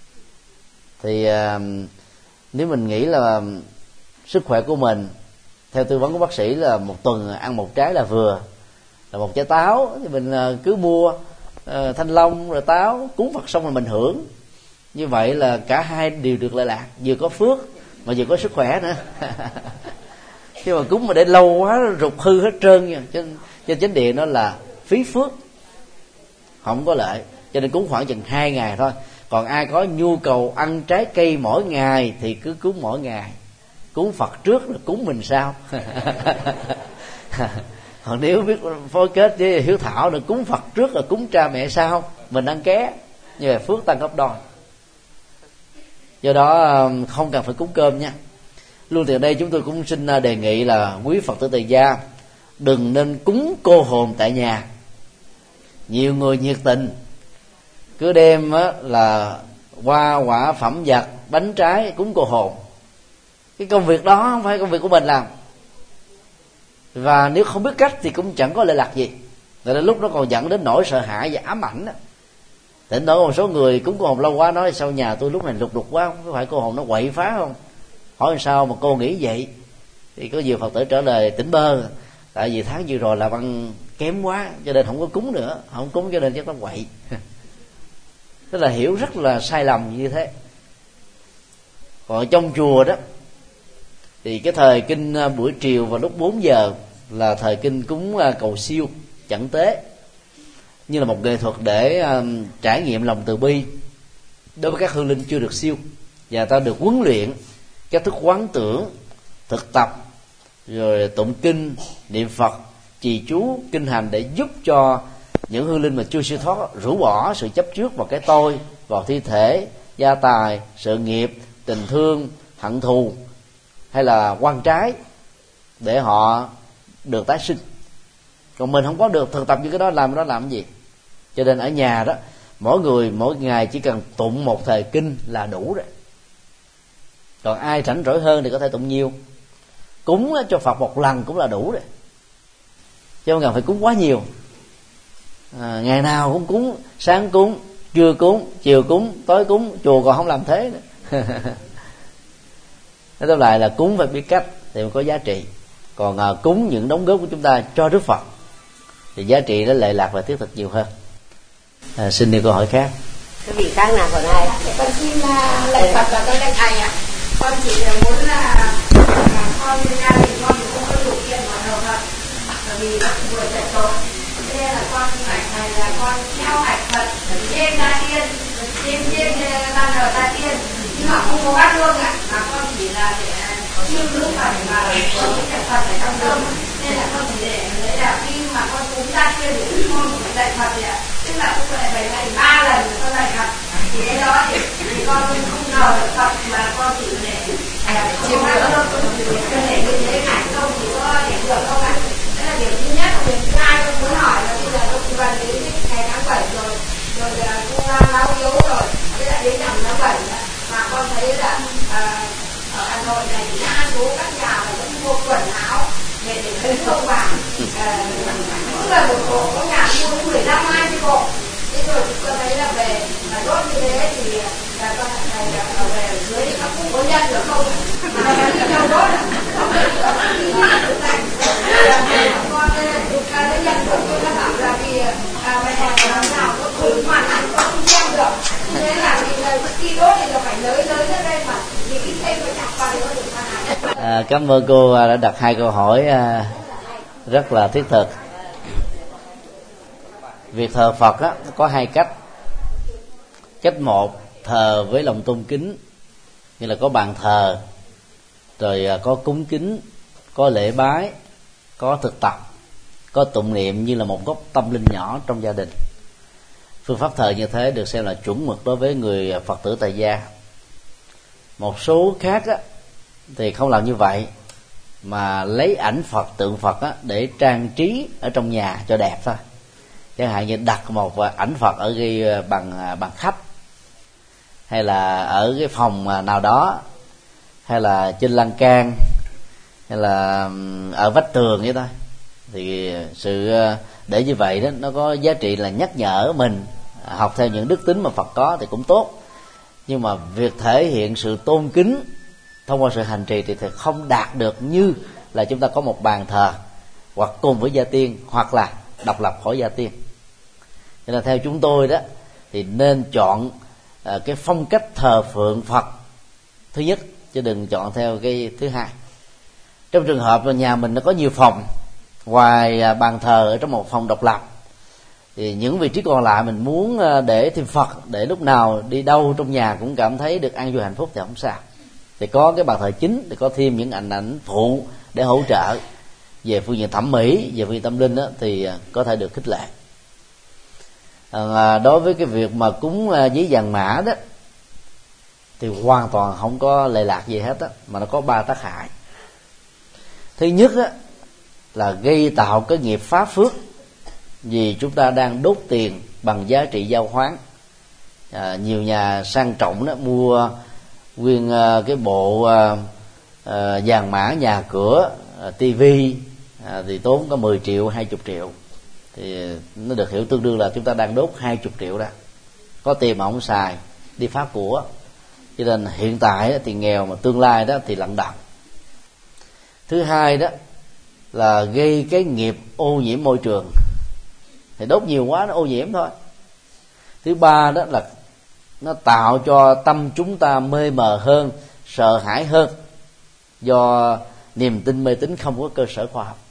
thì uh, nếu mình nghĩ là sức khỏe của mình theo tư vấn của bác sĩ là một tuần ăn một trái là vừa, là một trái táo, thì mình uh, cứ mua uh, thanh long rồi táo cúng Phật xong rồi mình hưởng. Như vậy là cả hai đều được lợi lạc, vừa có phước mà vừa có sức khỏe nữa. Chứ mà cúng mà để lâu quá rụt hư hết trơn nha. Trên, trên chánh điện đó là phí phước, không có lợi. Cho nên cúng khoảng chừng hai ngày thôi. Còn ai có nhu cầu ăn trái cây mỗi ngày thì cứ cúng mỗi ngày. Cúng Phật trước rồi cúng mình sau. Còn nếu biết phối kết với hiếu thảo được cúng Phật trước rồi cúng cha mẹ sau, mình ăn ké, như vậy phước tăng gấp đôi. Do đó không cần phải cúng cơm nha. Luôn từ đây chúng tôi cũng xin đề nghị là quý Phật tử tại gia đừng nên cúng cô hồn tại nhà. Nhiều người nhiệt tình cứ đem là hoa quả phẩm vật, bánh trái cúng cô hồn. Cái công việc đó không phải công việc của mình làm, và nếu không biết cách thì cũng chẳng có lợi lạc gì. Rồi đến lúc nó còn dẫn đến nỗi sợ hãi và ám ảnh đó. Thỉnh thoảng một số người cúng cô hồn lâu quá nói sao nhà tôi lúc này lục đục quá, có phải cô hồn nó quậy phá không? Hỏi sao mà cô nghĩ vậy? Thì có nhiều Phật tử trả lời tỉnh bơ, tại vì tháng vừa rồi làm ăn kém quá cho nên không có cúng nữa, không cúng cho nên chắc nó quậy. Tức là hiểu rất là sai lầm như thế. Còn trong chùa đó thì cái thời kinh buổi chiều vào lúc bốn giờ là thời kinh cúng cầu siêu chẩn tế, như là một nghệ thuật để um, trải nghiệm lòng từ bi đối với các hương linh chưa được siêu, và ta được huấn luyện các thức quán tưởng, thực tập, rồi tụng kinh, niệm Phật, trì chú, kinh hành để giúp cho những hương linh mà chưa siêu thoát rũ bỏ sự chấp trước vào cái tôi, vào thi thể, gia tài, sự nghiệp, tình thương, hận thù hay là quan trái, để họ được tái sinh. Còn mình không có được thực tập những cái đó, làm cái đó làm cái gì? Cho nên ở nhà đó, mỗi người mỗi ngày chỉ cần tụng một thời kinh là đủ rồi. Còn ai rảnh rỗi hơn thì có thể tụng nhiều. Cúng cho Phật một lần cũng là đủ rồi, chứ không cần phải cúng quá nhiều. À, ngày nào cũng cúng, sáng cúng, trưa cúng, chiều cúng, tối cúng, chùa còn không làm thế nữa. Nói tóm lại là cúng phải biết cách thì mới có giá trị. Còn à, cúng những đóng góp của chúng ta cho Đức Phật thì giá trị nó lệ lạc và thiết thực nhiều hơn. À, xin đi câu hỏi khác. Cái vị khác nào còn ai? Con xin uh, lạy Phật và con lạy thầy ạ. Con chỉ muốn là con gia đình con cũng không có điều kiện mà thờ Phật, bởi vì vừa chạy trốn, thế nên là con phải thầy là con theo hạnh Phật trên gia tiên, trên trên ban đầu gia tiên, nhưng mà không có bát hương ạ, mà con chỉ là để chiêu nước Phật và có cái Phật ở trong tâm, nên là con chỉ để đấy là khi mà con cúng gia tiên thì con phải lạy Phật vậy ạ, tức là cũng phải bảy ngày ba lần con lạy Phật. Thì cái đó thì, thì con không ngờ được Phật mà con chỉ để chiêm bát hương, con để như thế này không thì có để được không ạ? Đó là điểm thứ nhất. Điểm thứ hai con muốn hỏi là bây giờ lúc gần đến ngày tháng bảy rồi, rồi cũng lao yếu rồi, với lại đến năm tháng bảy mà con thấy là à, à, ở Hà Nội này thì đa số các nhà là vẫn mua quần áo để để thấy không vào, cũng là một bộ có nhà mua đến mười lăm hai mươi bộ. Thế rồi tôi thấy là về là đốt như thế thì là con này là về ở dưới thì nó cũng có nhân được không? Mà đi đâu đốt không được nữa, đi nhà được này con lấy nhân được, tôi đã bảo là vì mày hàng làm nào có thử màn ăn con không xem được, thế là vì khi đốt thì là phải nới nới ra đây mà vì cái thêm phải chặt vào thì nó được màn ăn. À, cảm ơn cô đã đặt hai câu hỏi rất là thiết thực. Việc thờ Phật á, có hai cách. Cách một, thờ với lòng tôn kính, như là có bàn thờ, rồi có cúng kính, có lễ bái, có thực tập, có tụng niệm như là một góc tâm linh nhỏ trong gia đình. Phương pháp thờ như thế được xem là chuẩn mực đối với người Phật tử tại gia. Một số khác á, thì không làm như vậy, mà lấy ảnh Phật, tượng Phật á, để trang trí ở trong nhà cho đẹp thôi. Chẳng hạn như đặt một ảnh Phật ở cái bàn bàn khách, hay là ở cái phòng nào đó, hay là trên lan can, hay là ở vách tường vậy thôi. Thì sự để như vậy đó nó có giá trị là nhắc nhở mình học theo những đức tính mà Phật có thì cũng tốt. Nhưng mà việc thể hiện sự tôn kính thông qua sự hành trì thì không đạt được như là chúng ta có một bàn thờ, hoặc cùng với gia tiên, hoặc là độc lập khỏi gia tiên. Cho nên theo chúng tôi đó thì nên chọn uh, cái phong cách thờ phượng Phật thứ nhất, chứ đừng chọn theo cái thứ hai. Trong trường hợp là nhà mình nó có nhiều phòng, ngoài uh, bàn thờ ở trong một phòng độc lập, thì những vị trí còn lại mình muốn uh, để thêm Phật, để lúc nào đi đâu trong nhà cũng cảm thấy được an vui hạnh phúc thì không sao. Thì có cái bàn thờ chính, thì có thêm những ảnh ảnh phụ để hỗ trợ về phương diện thẩm mỹ, về phương diện tâm linh đó, thì uh, có thể được khích lệ. À, đối với cái việc mà cúng giấy vàng mã đó thì hoàn toàn không có lệ lạc gì hết á, mà nó có ba tác hại. Thứ nhất á, là gây tạo cái nghiệp phá phước, vì chúng ta đang đốt tiền bằng giá trị giao khoán. À, nhiều nhà sang trọng đó mua nguyên uh, cái bộ uh, uh, vàng mã, nhà cửa, uh, tivi uh, thì tốn có mười triệu, hai mươi triệu. Thì nó được hiểu tương đương là chúng ta đang đốt hai mươi triệu đó. Có tiền mà không xài, đi phá của. Cho nên hiện tại thì nghèo, mà tương lai đó thì lận đận. Thứ hai đó là gây cái nghiệp ô nhiễm môi trường, thì đốt nhiều quá nó ô nhiễm thôi. Thứ ba đó là nó tạo cho tâm chúng ta mê mờ hơn, sợ hãi hơn, do niềm tin mê tín không có cơ sở khoa học.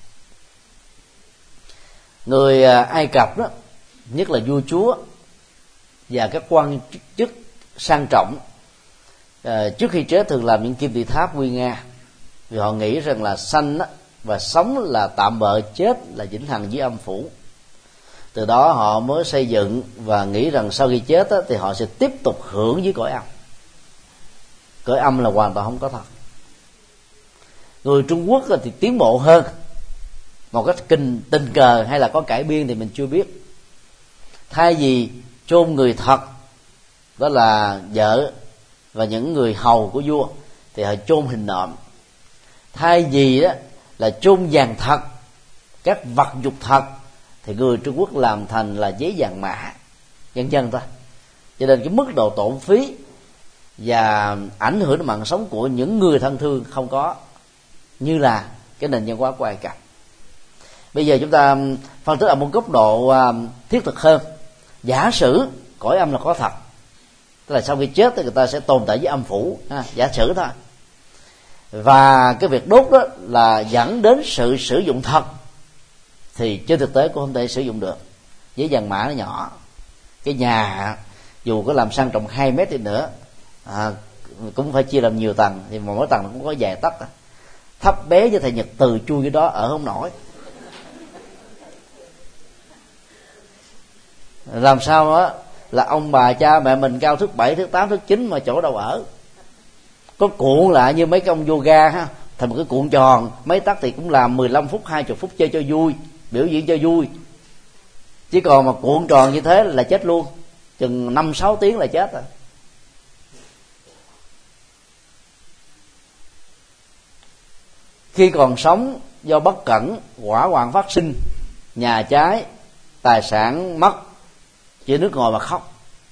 Người Ai Cập đó, nhất là vua chúa và các quan chức sang trọng, trước khi chết thường làm những kim tự tháp nguy nga, vì họ nghĩ rằng là sanh và sống là tạm bợ, chết là vĩnh hằng dưới âm phủ. Từ đó họ mới xây dựng và nghĩ rằng sau khi chết á, thì họ sẽ tiếp tục hưởng dưới cõi âm. Cõi âm là hoàn toàn không có thật. Người Trung Quốc thì tiến bộ hơn, một cách kinh tình cờ hay là có cải biên thì mình chưa biết. Thay vì chôn người thật, đó là vợ và những người hầu của vua, thì họ chôn hình nộm. Thay vì đó là chôn vàng thật, các vật dục thật, thì người Trung Quốc làm thành là giấy vàng mã, vân vân thôi. Cho nên cái mức độ tổn phí và ảnh hưởng đến mạng sống của những người thân thương không có như là cái nền văn hóa của Ai Cập. Bây giờ chúng ta phân tích ở một góc độ thiết thực hơn. Giả sử cõi âm là có thật, tức là sau khi chết thì người ta sẽ tồn tại với âm phủ, ha, giả sử thôi. Và cái việc đốt đó là dẫn đến sự sử dụng thật, thì trên thực tế cũng không thể sử dụng được. Giấy vàng mã nó nhỏ, cái nhà dù có làm sang trọng hai mét đi nữa à, cũng phải chia làm nhiều tầng, thì mỗi tầng cũng có vài tấc. Thấp bé với thầy Nhật Từ chui cái đó ở không nổi. Làm sao đó là ông bà cha mẹ mình cao thước bảy, thước tám, thước chín mà chỗ đâu ở. Có cuộn lại như mấy cái ông yoga ha, thành một cái cuộn tròn, mấy tấc thì cũng làm mười lăm phút, hai mươi phút chơi cho vui, biểu diễn cho vui. Chỉ còn mà cuộn tròn như thế là chết luôn, chừng năm sáu tiếng là chết rồi. khi còn sống do bất cẩn, hỏa hoạn phát sinh, nhà cháy, tài sản mất, chỉ nước ngồi mà khóc.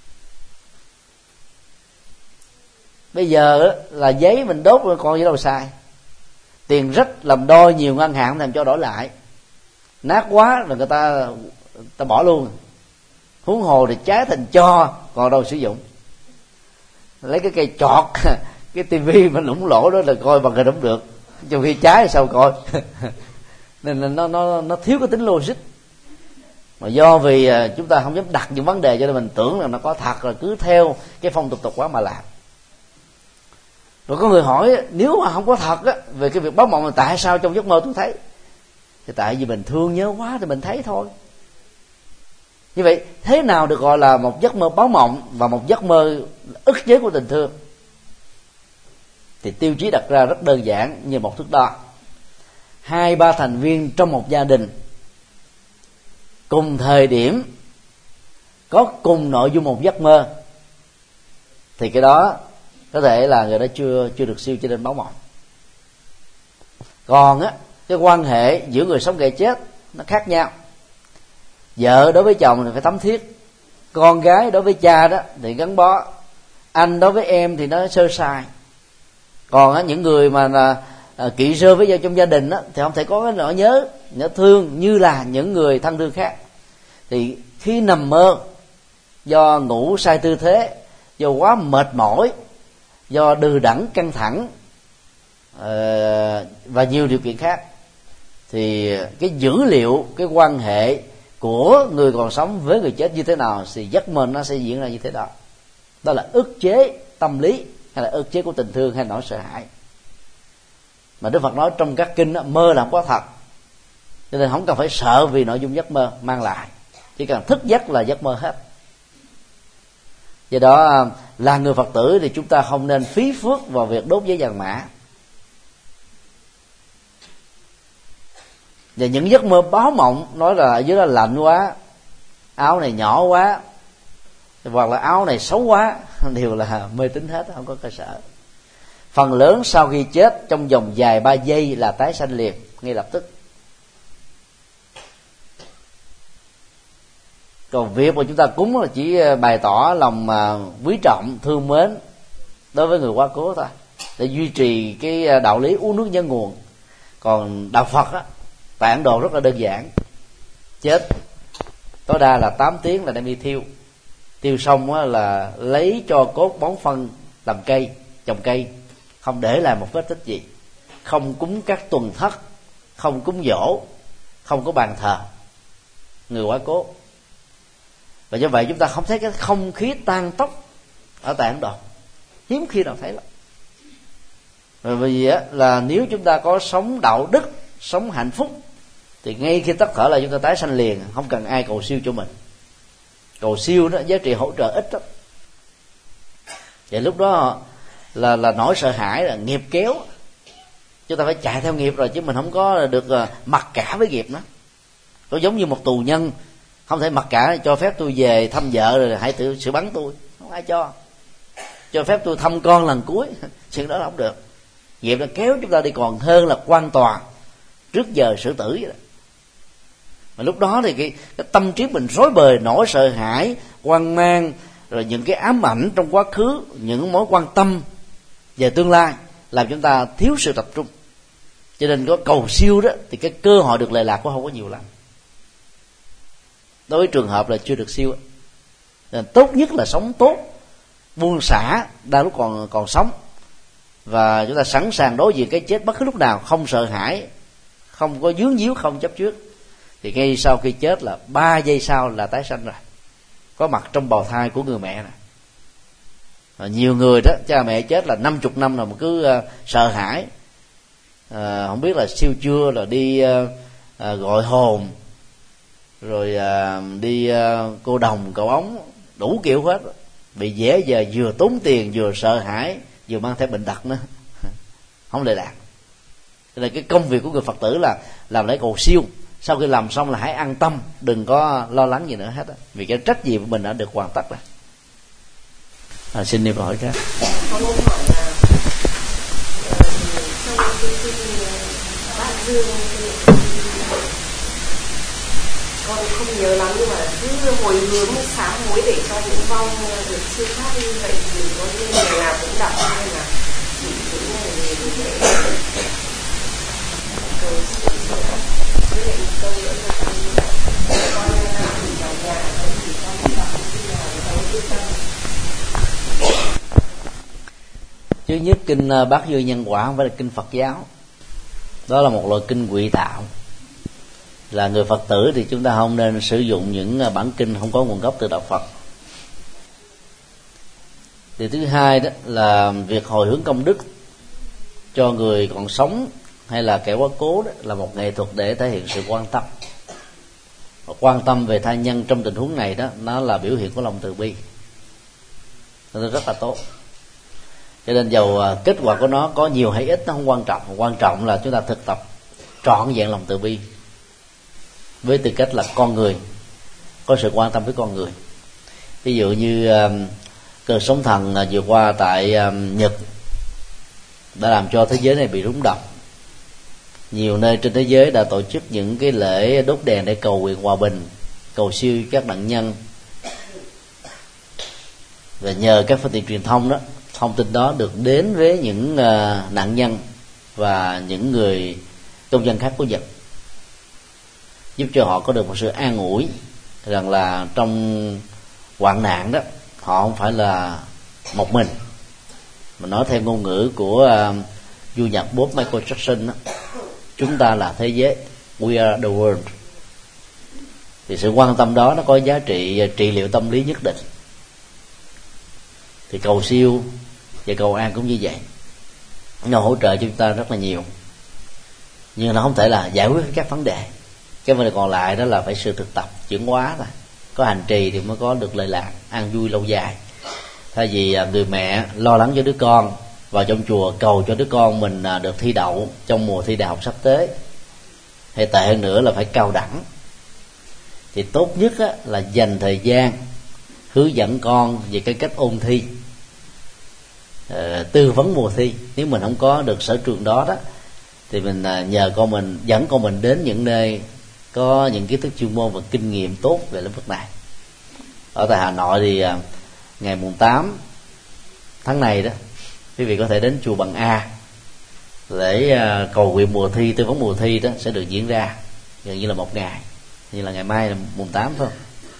Bây giờ là giấy mình đốt rồi còn gì đâu xài. Tiền rách làm đôi, nhiều ngân hàng không thèm cho đổi lại, nát quá rồi người ta ta bỏ luôn. Huống hồ thì cháy thành cho còn đâu sử dụng. Lấy cái cây chọt cái tivi mà lủng lỗ đó là coi bằng hình không được, trong khi cháy sao coi. Nên là nó nó nó thiếu cái tính logic. Mà do vì chúng ta không dám đặt những vấn đề cho nên mình tưởng là nó có thật, rồi cứ theo cái phong tục tập quán mà làm. Rồi có người hỏi nếu mà không có thật á, về cái việc báo mộng là tại sao trong giấc mơ tôi thấy? Thì tại vì mình thương nhớ quá thì mình thấy thôi. Như vậy thế nào được gọi là một giấc mơ báo mộng và một giấc mơ ức chế của tình thương? Thì tiêu chí đặt ra rất đơn giản như một thước đo. Hai ba thành viên trong một gia đình cùng thời điểm có cùng nội dung một giấc mơ thì cái đó có thể là người đó chưa chưa được siêu cho nên báo mộng. Còn á, cái quan hệ giữa người sống kẻ chết nó khác nhau. Vợ đối với chồng thì phải thấm thiết, con gái đối với cha đó thì gắn bó, anh đối với em thì nó sơ sài. Còn á, những người mà là à, kỵ rơ với nhau trong gia đình á, thì không thể có cái nỗi nhớ, nhớ thương như là những người thân thương khác. Thì khi nằm mơ, do ngủ sai tư thế, do quá mệt mỏi, do đừ đẫn căng thẳng uh, và nhiều điều kiện khác, thì cái dữ liệu, cái quan hệ của người còn sống với người chết như thế nào thì giấc mơ nó sẽ diễn ra như thế đó. Đó là ức chế tâm lý, hay là ức chế của tình thương, hay nỗi sợ hãi. Mà Đức Phật nói trong các kinh đó, mơ là không có thật, cho nên không cần phải sợ vì nội dung giấc mơ mang lại, chỉ cần thức giấc là giấc mơ hết. Do đó là người Phật tử thì chúng ta không nên phí phước vào việc đốt giấy vàng mã. Và những giấc mơ báo mộng nói là ở dưới đó lạnh quá, áo này nhỏ quá, hoặc là áo này xấu quá, đều là mê tín hết, không có cơ sở. Phần lớn sau khi chết trong vòng vài ba giây là tái sanh liền, ngay lập tức. Còn việc mà chúng ta cúng là chỉ bày tỏ lòng quý trọng, thương mến đối với người quá cố thôi, để duy trì cái đạo lý uống nước nhớ nguồn. Còn đạo Phật á, tại Ấn Độ rất là đơn giản, chết tối đa là tám tiếng là đem đi thiêu. Tiêu xong á là lấy cho cốt bón phân làm cây, trồng cây, không để lại một vết tích gì, không cúng các tuần thất, không cúng dỗ, không có bàn thờ người quá cố. Và do vậy chúng ta không thấy cái không khí tang tóc ở tại Ấn Độ, hiếm khi nào thấy lắm. Bởi vì là nếu chúng ta có sống đạo đức, sống hạnh phúc, thì ngay khi tắt thở là chúng ta tái sanh liền, không cần ai cầu siêu cho mình. Cầu siêu đó giá trị hỗ trợ ít lắm. Và lúc đó là là nỗi sợ hãi, là nghiệp kéo, chúng ta phải chạy theo nghiệp rồi, chứ mình không có được mặc cả với nghiệp nữa. Nó giống như một tù nhân không thể mặc cả, cho phép tôi về thăm vợ rồi hãy tự xử bắn tôi, không ai cho. Cho phép tôi thăm con lần cuối, chuyện đó là không được. Nghiệp nó kéo chúng ta đi còn hơn là quan tòa trước giờ xử tử vậy đó. Mà lúc đó thì cái, cái tâm trí mình rối bời, nỗi sợ hãi, hoang mang, rồi những cái ám ảnh trong quá khứ, những mối quan tâm về tương lai làm chúng ta thiếu sự tập trung. Cho nên có cầu siêu đó thì cái cơ hội được lệ lạc cũng không có nhiều lắm. Đối với trường hợp là chưa được siêu, nên tốt nhất là sống tốt, buông xả đang lúc còn còn sống, và chúng ta sẵn sàng đối diện cái chết bất cứ lúc nào, không sợ hãi, không có dướng díu, không chấp trước. Thì ngay sau khi chết là ba giây sau là tái sanh rồi, có mặt trong bào thai của người mẹ này. Và nhiều người đó cha mẹ chết là năm chục năm rồi mà cứ uh, sợ hãi, uh, không biết là siêu chưa, là đi uh, uh, gọi hồn, rồi uh, đi uh, cô đồng cầu ống, đủ kiểu hết, bị dễ giờ vừa tốn tiền, vừa sợ hãi, vừa mang theo bệnh tật nữa, không lệ lạc. Cho nên cái công việc của người Phật tử là làm lễ cầu siêu. Sau khi làm xong là hãy an tâm, đừng có lo lắng gì nữa hết á, vì cái trách nhiệm của mình đã được hoàn tất rồi. À, xin đi câu hỏi khác. Có câu hỏi là sau khi Bát Dương thì con không nhớ lắm, nhưng mà cứ hồi hướng sám hối để cho những vong được siêu thoát như vậy thì có nên ngày nào cũng đọc hay là chỉ những ngày để cầu siêu thoát. Với lại một câu nữa là con vào nhà thì con đọc như là đấu với tâm. Thứ nhất, kinh Bát Dương Nhân Quả không phải là kinh Phật giáo, đó là một loại kinh ngụy tạo. Là người Phật tử thì chúng ta không nên sử dụng những bản kinh không có nguồn gốc từ đạo Phật. Thì thứ hai đó là việc hồi hướng công đức cho người còn sống hay là kẻ quá cố đó là một nghệ thuật để thể hiện sự quan tâm. Và quan tâm về tha nhân trong tình huống này đó, nó là biểu hiện của lòng từ bi, nó rất là tốt. Cho nên dầu kết quả của nó có nhiều hay ít nó không quan trọng, quan trọng là chúng ta thực tập trọn vẹn lòng từ bi với tư cách là con người, có sự quan tâm với con người. Ví dụ như um, cơn sóng thần uh, vừa qua tại um, Nhật đã làm cho thế giới này bị rúng động. Nhiều nơi trên thế giới đã tổ chức những cái lễ đốt đèn để cầu nguyện hòa bình, cầu siêu các nạn nhân. Và nhờ các phương tiện truyền thông đó, thông tin đó được đến với những uh, nạn nhân và những người công dân khác của Nhật, giúp cho họ có được một sự an ủi rằng là trong hoạn nạn đó họ không phải là một mình. Mà nói theo ngôn ngữ của uh, vua nhạc pop Michael Jackson đó, chúng ta là thế giới, we are the world. Thì sự quan tâm đó nó có giá trị trị liệu tâm lý nhất định. Thì cầu siêu và cầu an cũng như vậy, nó hỗ trợ cho chúng ta rất là nhiều, nhưng nó không thể là giải quyết các vấn đề. Cái vấn đề còn lại đó là phải sự thực tập chuyển hóa thôi. Có hành trì thì mới có được lợi lạc an vui lâu dài. Thay vì người mẹ lo lắng cho đứa con vào trong chùa cầu cho đứa con mình được thi đậu trong mùa thi đại học sắp tới, hay tệ hơn nữa là phải cao đẳng, thì tốt nhất là dành thời gian hướng dẫn con về cái cách ôn thi, tư vấn mùa thi. Nếu mình không có được sở trường đó đó thì mình nhờ con mình, dẫn con mình đến những nơi có những kiến thức chuyên môn và kinh nghiệm tốt về lĩnh vực này. Ở tại Hà Nội thì ngày mùng tám tháng này đó, quý vị có thể đến chùa Bằng A, lễ cầu nguyện mùa thi, tư vấn mùa thi đó sẽ được diễn ra gần như là một ngày, như là ngày mai là mùng tám phải không?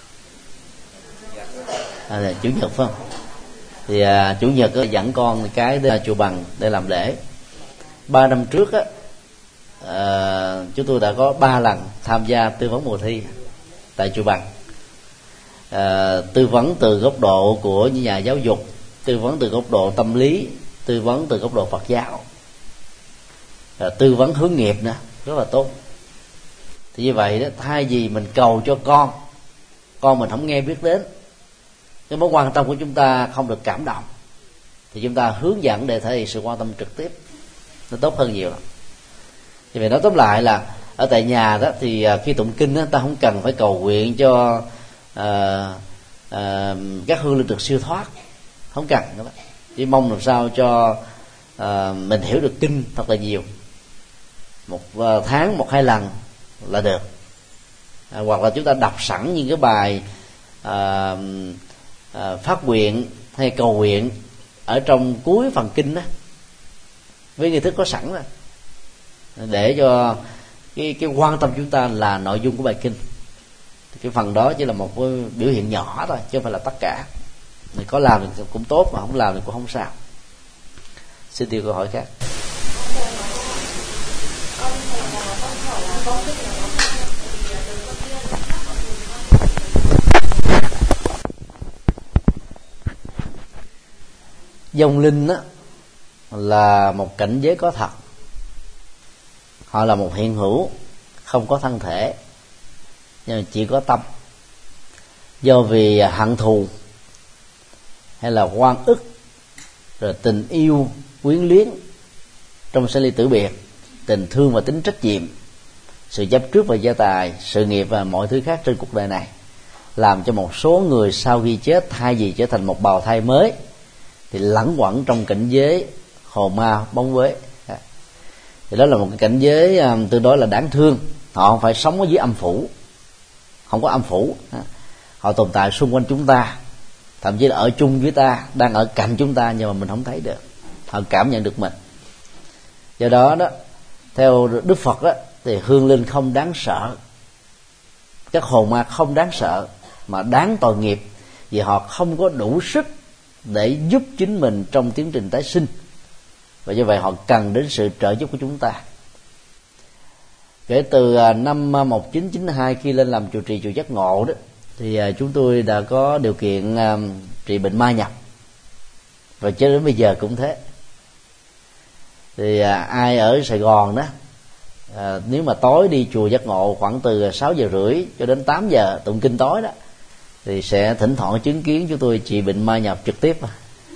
À, là chủ nhật phải không? Thì à, chủ nhật đó, dẫn con cái đến chùa Bằng để làm lễ. Ba năm trước á, à, chúng tôi đã có ba lần tham gia tư vấn mùa thi tại chùa Bằng. À, tư vấn từ góc độ của những nhà giáo dục, tư vấn từ góc độ tâm lý, tư vấn từ góc độ Phật giáo, à, tư vấn hướng nghiệp nữa, rất là tốt. Thì như vậy đó, thay vì mình cầu cho con, con mình không nghe biết đến, cái mối quan tâm của chúng ta không được cảm động, thì chúng ta hướng dẫn để thể hiện sự quan tâm trực tiếp, nó tốt hơn nhiều lắm. Thì vậy nói tóm lại là ở tại nhà đó thì khi tụng kinh đó, ta không cần phải cầu nguyện cho uh, uh, các hương linh được siêu thoát, không cần nữa. Chỉ mong làm sao cho uh, mình hiểu được kinh thật là nhiều, một uh, tháng một hai lần là được. À, hoặc là chúng ta đọc sẵn những cái bài uh, uh, phát nguyện hay cầu nguyện ở trong cuối phần kinh đó, với nghi thức có sẵn rồi, để cho cái cái quan tâm chúng ta là nội dung của bài kinh. Thì cái phần đó chỉ là một cái biểu hiện nhỏ thôi, chứ không phải là tất cả. Mình có làm thì cũng tốt, mà không làm thì cũng không sao. Xin tiêu câu hỏi khác. Vong linh á là một cảnh giới có thật, họ là một hiện hữu không có thân thể, nhưng mà chỉ có tâm. Do vì hận thù hay là oan ức, rồi tình yêu quyến luyến trong sinh ly tử biệt, tình thương và tính trách nhiệm, sự chấp trước và gia tài, sự nghiệp và mọi thứ khác trên cuộc đời này, làm cho một số người sau khi chết thay vì trở thành một bào thai mới thì lẳng quẩn trong cảnh giới hồn ma bóng vế. Thì đó là một cái cảnh giới tương đối là đáng thương. Họ không phải sống ở dưới âm phủ, không có âm phủ, họ tồn tại xung quanh chúng ta, thậm chí là ở chung với ta, đang ở cạnh chúng ta, nhưng mà mình không thấy được, họ cảm nhận được mình. Do đó đó, theo Đức Phật đó, thì hương linh không đáng sợ, các hồn ma không đáng sợ, mà đáng tội nghiệp, vì họ không có đủ sức để giúp chính mình trong tiến trình tái sinh, và do vậy họ cần đến sự trợ giúp của chúng ta. Kể từ năm một nghìn chín trăm chín mươi hai, khi lên làm trụ trì chùa Giác Ngộ đó, thì chúng tôi đã có điều kiện trị bệnh ma nhập, và cho đến bây giờ cũng thế. Thì ai ở Sài Gòn đó, à, nếu mà tối đi chùa Giác Ngộ khoảng từ sáu giờ rưỡi cho đến tám giờ tụng kinh tối đó, thì sẽ thỉnh thoảng chứng kiến chúng tôi trị bệnh ma nhập trực tiếp.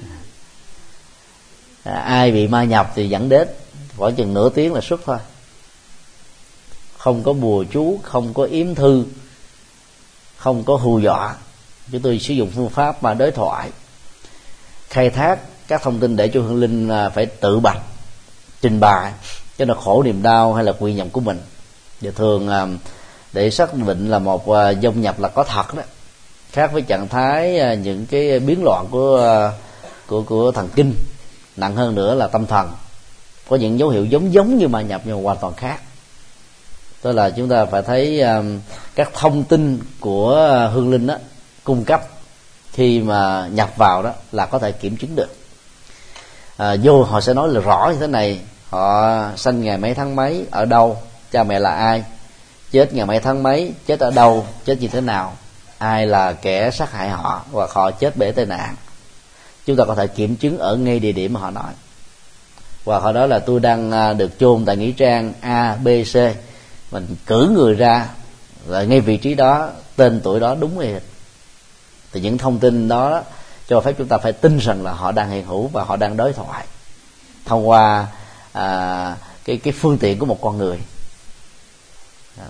À, ai bị ma nhập thì dẫn đến khoảng chừng nửa tiếng là xuất thôi, không có bùa chú, không có yếm thư, không có hù dọa. Chúng tôi sử dụng phương pháp mà đối thoại, khai thác các thông tin để cho hương linh phải tự bạch, trình bày cho nó khổ niềm đau hay là quy nhầm của mình. Và thường để xác định là một vong nhập là có thật đó, khác với trạng thái những cái biến loạn của của của thần kinh, nặng hơn nữa là tâm thần, có những dấu hiệu giống giống như ma nhập nhưng mà hoàn toàn khác. Tức là chúng ta phải thấy các thông tin của hương linh đó cung cấp khi mà nhập vào đó là có thể kiểm chứng được. À, vô họ sẽ nói là rõ như thế này: họ sanh ngày mấy tháng mấy, ở đâu, cha mẹ là ai, chết ngày mấy tháng mấy, chết ở đâu, chết như thế nào, ai là kẻ sát hại họ, hoặc họ chết bởi tai nạn. Chúng ta có thể kiểm chứng ở ngay địa điểm mà họ nói. Và họ nói là tôi đang được chôn tại nghĩa trang A, B, C, mình cử người ra là ngay vị trí đó, tên tuổi đó đúng rồi. Thì những thông tin đó cho phép chúng ta phải tin rằng là họ đang hiện hữu và họ đang đối thoại thông qua à, cái cái phương tiện của một con người. Đó.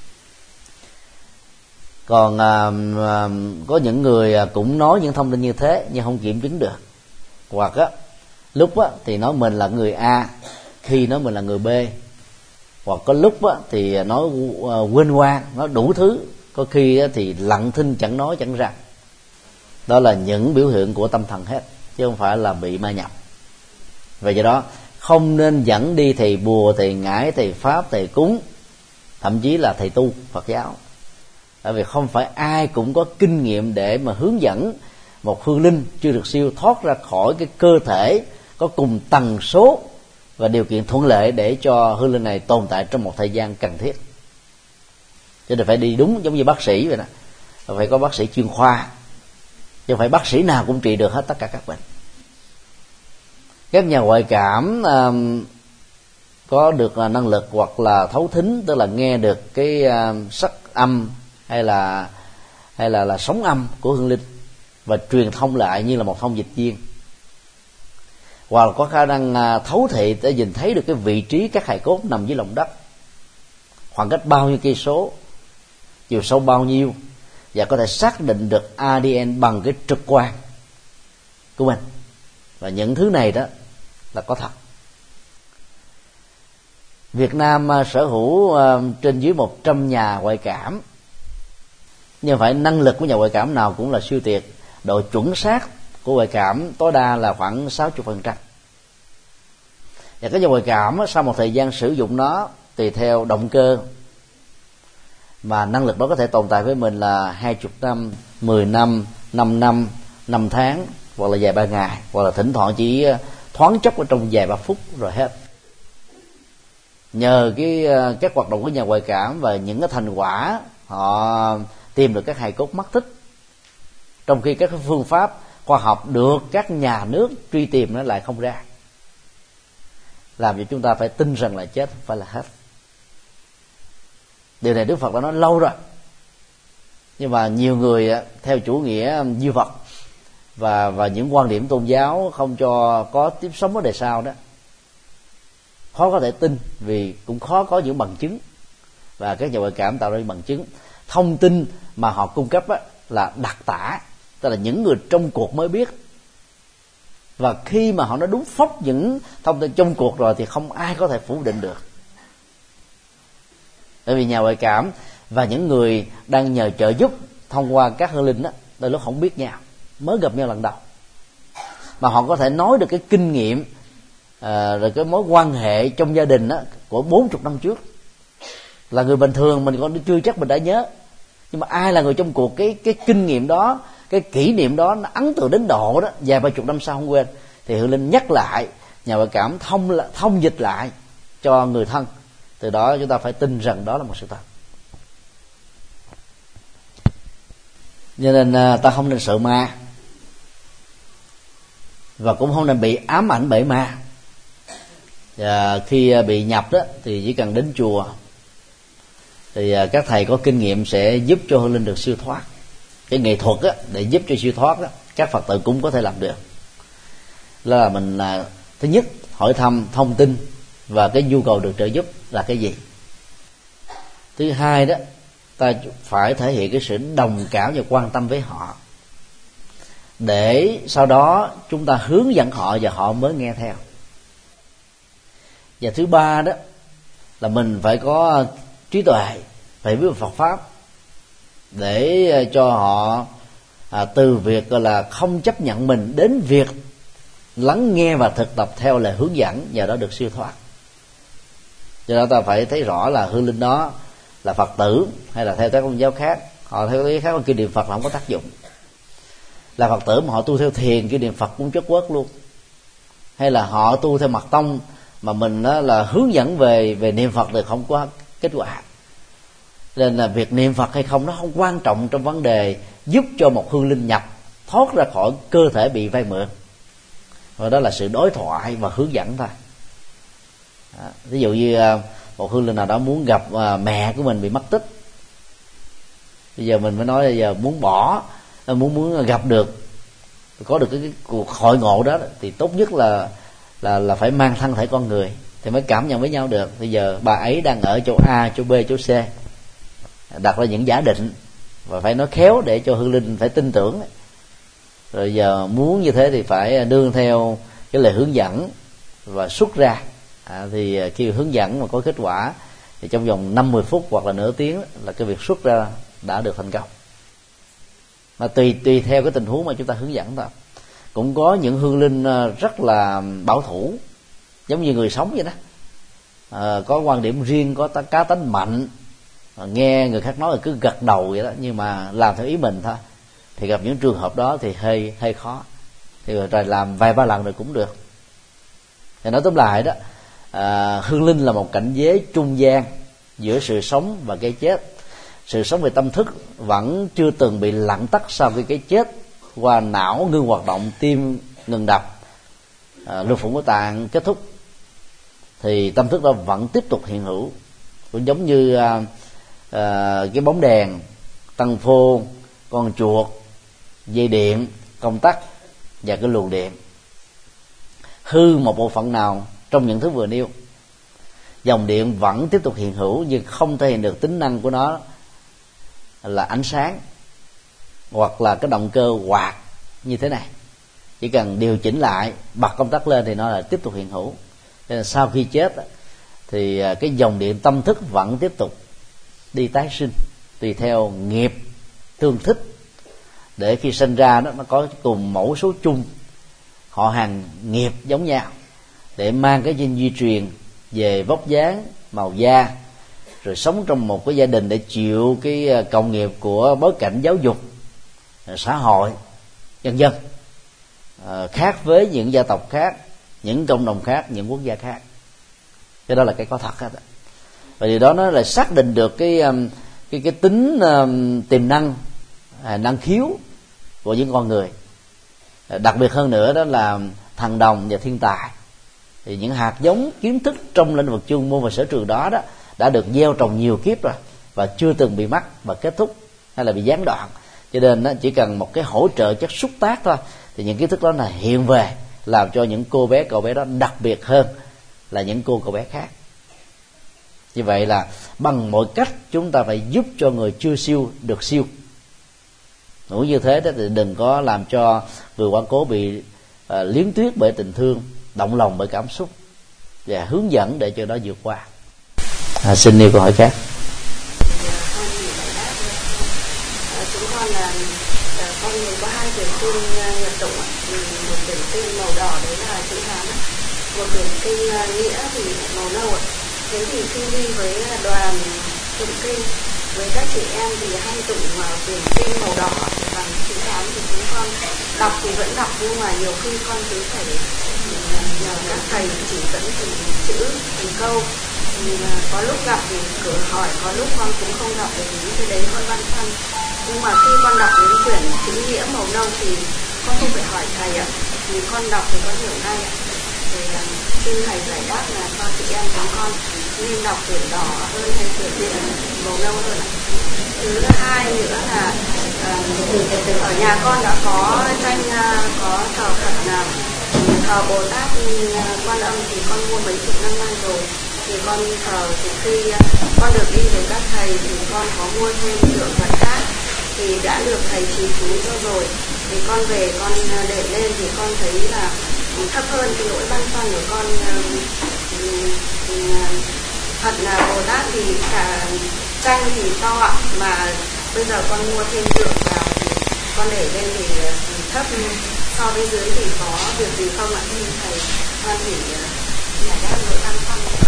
Còn à, à, có những người cũng nói những thông tin như thế nhưng không kiểm chứng được, hoặc á lúc á thì nói mình là người A, khi nói mình là người B, hoặc có lúc á thì nói quên ngoan, nói đủ thứ, có khi á thì lặng thinh chẳng nói chẳng rằng. Đó là những biểu hiện của tâm thần hết, chứ không phải là bị ma nhập. Vì vậy đó không nên dẫn đi thầy bùa, thầy ngải, thầy pháp, thầy cúng, thậm chí là thầy tu Phật giáo. Tại vì không phải ai cũng có kinh nghiệm để mà hướng dẫn một hương linh chưa được siêu thoát ra khỏi cái cơ thể có cùng tần số và điều kiện thuận lợi để cho hương linh này tồn tại trong một thời gian cần thiết. Cho nên phải đi đúng, giống như bác sĩ vậy nè, phải có bác sĩ chuyên khoa, chứ không phải bác sĩ nào cũng trị được hết tất cả các bệnh. Các nhà ngoại cảm uh, có được uh, năng lực hoặc là thấu thính, tức là nghe được cái uh, sắc âm hay là hay là là sóng âm của hương linh và truyền thông lại như là một thông dịch viên, hoặc là có khả năng uh, thấu thị để nhìn thấy được cái vị trí các hài cốt nằm dưới lòng đất, khoảng cách bao nhiêu cây số, chiều sâu bao nhiêu, và có thể xác định được a đê en bằng cái trực quan của mình. Và những thứ này đó là có thật. Việt Nam uh, sở hữu uh, trên dưới một trăm nhà ngoại cảm, nhưng phải năng lực của nhà ngoại cảm nào cũng là siêu tuyệt. Độ chuẩn xác của ngoại cảm tối đa là khoảng sáu mươi phần trăm. Và cái nhà ngoại cảm uh, sau một thời gian sử dụng nó tùy theo động cơ mà năng lực đó có thể tồn tại với mình là hai mươi năm, mười năm, năm năm, năm tháng, hoặc là vài ba ngày, hoặc là thỉnh thoảng chỉ thoáng chốc ở trong vài ba phút rồi hết. Nhờ cái các hoạt động của nhà ngoại cảm và những cái thành quả, họ tìm được các hài cốt mất tích, trong khi các phương pháp khoa học được các nhà nước truy tìm nó lại không ra, làm cho chúng ta phải tin rằng là chết không phải là hết. Điều này Đức Phật đã nói lâu rồi, nhưng mà nhiều người theo chủ nghĩa duy vật và và những quan điểm tôn giáo không cho có tiếp sống ở đời sau đó, khó có thể tin, vì cũng khó có những bằng chứng, và các nhà ngoại cảm tạo ra những bằng chứng. Thông tin mà họ cung cấp á, là đặc tả, tức là những người trong cuộc mới biết, Và khi mà họ nói đúng phóc những thông tin trong cuộc rồi thì không ai có thể phủ định được. Bởi vì nhà ngoại cảm và những người đang nhờ trợ giúp thông qua các hương linh đó, đôi lúc không biết nhau, mới gặp nhau lần đầu, mà họ có thể nói được cái kinh nghiệm à, rồi cái mối quan hệ trong gia đình đó, của bốn mươi năm trước. Là người bình thường mình còn chưa chắc mình đã nhớ, nhưng mà ai là người trong cuộc, cái cái kinh nghiệm đó, cái kỷ niệm đó nó ấn tượng đến độ đó, vài ba chục năm sau không quên, thì hương linh nhắc lại, nhà ngoại cảm thông thông dịch lại cho người thân. Từ đó chúng ta phải tin rằng đó là một sự thật. Cho nên ta không nên sợ ma, và cũng không nên bị ám ảnh bởi ma. Và khi bị nhập đó thì chỉ cần đến chùa thì các thầy có kinh nghiệm sẽ giúp cho hương linh được siêu thoát. Cái nghệ thuật á, để giúp cho siêu thoát đó, các Phật tử cũng có thể làm được. Là mình là thứ nhất hỏi thăm thông tin và cái nhu cầu được trợ giúp là cái gì. Thứ hai đó, ta phải thể hiện cái sự đồng cảm và quan tâm với họ, để sau đó chúng ta hướng dẫn họ và họ mới nghe theo. Và thứ ba đó là mình phải có trí tuệ, phải biết Phật pháp, để cho họ à, từ việc gọi là không chấp nhận mình đến việc lắng nghe và thực tập theo lời hướng dẫn, và đó được siêu thoát. Do đó ta phải thấy rõ là hương linh đó là Phật tử hay là theo các tôn giáo khác. Họ theo cái khác kinh niệm Phật là không có tác dụng. Là Phật tử mà họ tu theo thiền, kinh niệm Phật cũng chất quất luôn. Hay là họ tu theo mật tông mà mình đó là hướng dẫn về về niệm Phật thì không có kết quả. Nên là việc niệm Phật hay không nó không quan trọng trong vấn đề giúp cho một hương linh nhập thoát ra khỏi cơ thể bị vay mượn. Và đó là sự đối thoại và hướng dẫn thôi. Đó. Ví dụ như một hương linh nào đó muốn gặp mẹ của mình bị mất tích, bây giờ mình mới nói bây giờ muốn bỏ, muốn muốn gặp được, có được cái, cái cuộc hội ngộ đó thì tốt nhất là là là phải mang thân thể con người thì mới cảm nhận với nhau được. Bây giờ bà ấy đang ở chỗ A, chỗ B, chỗ C, đặt ra những giả định và phải nói khéo để cho hương linh phải tin tưởng. Rồi giờ muốn như thế thì phải nương theo cái lời hướng dẫn và xuất ra. À, thì khi hướng dẫn mà có kết quả thì trong vòng năm mươi phút hoặc là nửa tiếng là cái việc xuất ra đã được thành công. Mà tùy tùy theo cái tình huống mà chúng ta hướng dẫn thôi. Cũng có những hương linh rất là bảo thủ, giống như người sống vậy đó, à, có quan điểm riêng, có cá tánh mạnh, à, nghe người khác nói là cứ gật đầu vậy đó, nhưng mà làm theo ý mình thôi. Thì gặp những trường hợp đó thì hơi hơi khó. Thì rồi làm vài ba lần rồi cũng được. Thì nói tóm lại đó, à, hương linh là một cảnh giới trung gian giữa sự sống và cái chết. Sự sống về tâm thức vẫn chưa từng bị lặng tắt sau khi cái chết, qua não ngưng hoạt động, tim ngừng đập, à, lục phủ ngũ tạng kết thúc, thì tâm thức đó vẫn tiếp tục hiện hữu. Cũng giống như à, à, cái bóng đèn, tăng phô, con chuột, dây điện, công tắc và cái luồng điện. Hư một bộ phận nào trong những thứ vừa nêu, dòng điện vẫn tiếp tục hiện hữu, nhưng không thể hiện được tính năng của nó là ánh sáng hoặc là cái động cơ quạt như thế này. Chỉ cần điều chỉnh lại, bật công tắc lên thì nó lại tiếp tục hiện hữu. Nên sau khi chết thì cái dòng điện tâm thức vẫn tiếp tục đi tái sinh tùy theo nghiệp tương thích, để khi sinh ra đó nó có cùng mẫu số chung, họ hàng nghiệp giống nhau, để mang cái gen di truyền về vóc dáng, màu da, rồi sống trong một cái gia đình để chịu cái cộng nghiệp của bối cảnh giáo dục, xã hội, vân vân, à, khác với những gia tộc khác, những cộng đồng khác, những quốc gia khác. Cái đó là cái có thật hết. Và điều đó nó là xác định được cái cái cái tính uh, tiềm năng, à, năng khiếu của những con người. À, đặc biệt hơn nữa đó là thần đồng và thiên tài. Thì những hạt giống kiến thức trong lĩnh vực chuyên môn và sở trường đó đó đã được gieo trồng nhiều kiếp rồi và chưa từng bị mất và kết thúc hay là bị gián đoạn. Cho nên đó, chỉ cần một cái hỗ trợ chất xúc tác thôi thì những kiến thức đó là hiện về, làm cho những cô bé cậu bé đó đặc biệt hơn là những cô cậu bé khác. Như vậy là bằng mọi cách chúng ta phải giúp cho người chưa siêu được siêu. Nếu như thế đó thì đừng có làm cho người quá cố bị à, liếm tuyết bởi tình thương, động lòng bởi cảm xúc, và hướng dẫn để cho nó vượt qua. À, xin nêu câu hỏi khác. Chúng con là con người có hai quyển kinh nhật tụng, một quyển kinh màu đỏ đấy là chữ Hán, một quyển kinh nghĩa thì màu nâu. Thế thì khi đi với đoàn tụng kinh với các chị em thì hay tụng quyển kinh màu đỏ bằng chữ Hán, thì chúng con đọc thì vẫn đọc, nhưng mà nhiều khi con cứ phải nhờ các thầy chỉ dẫn từng chữ từng câu. Thì có lúc gặp thì cửa hỏi, có lúc con cũng không đọc được những cái đấy, con băn khoăn. Nhưng mà khi con đọc đến quyển chữ nghĩa màu nâu thì con không phải hỏi thầy ạ, vì con đọc thì con hiểu ngay ạ. Thì xin thầy giải đáp là cho chị em chúng con nên đọc quyển đỏ hơn hay quyển màu nâu hơn ạ. Thứ hai nữa là uh, ở nhà con đã có tranh uh, có thờ Phật, uh, thờ Bồ Tát uh, Quan Âm thì con mua mấy chục năm nay rồi. Thì con thờ thì khi uh, con được đi với các thầy thì con có mua thêm tượng Phật khác, thì đã được thầy trì chú cho rồi. Thì con về con uh, để lên thì con thấy là thấp hơn cái nỗi băn khoăn của con. uh, uh, Phật là Bồ Tát thì cả tranh thì to ạ, mà bây giờ con mua thêm tượng vào thì con để lên thì thấp, so với dưới thì có việc gì không ạ? Thì thầy con thì giải đáp nỗi băn khoăn của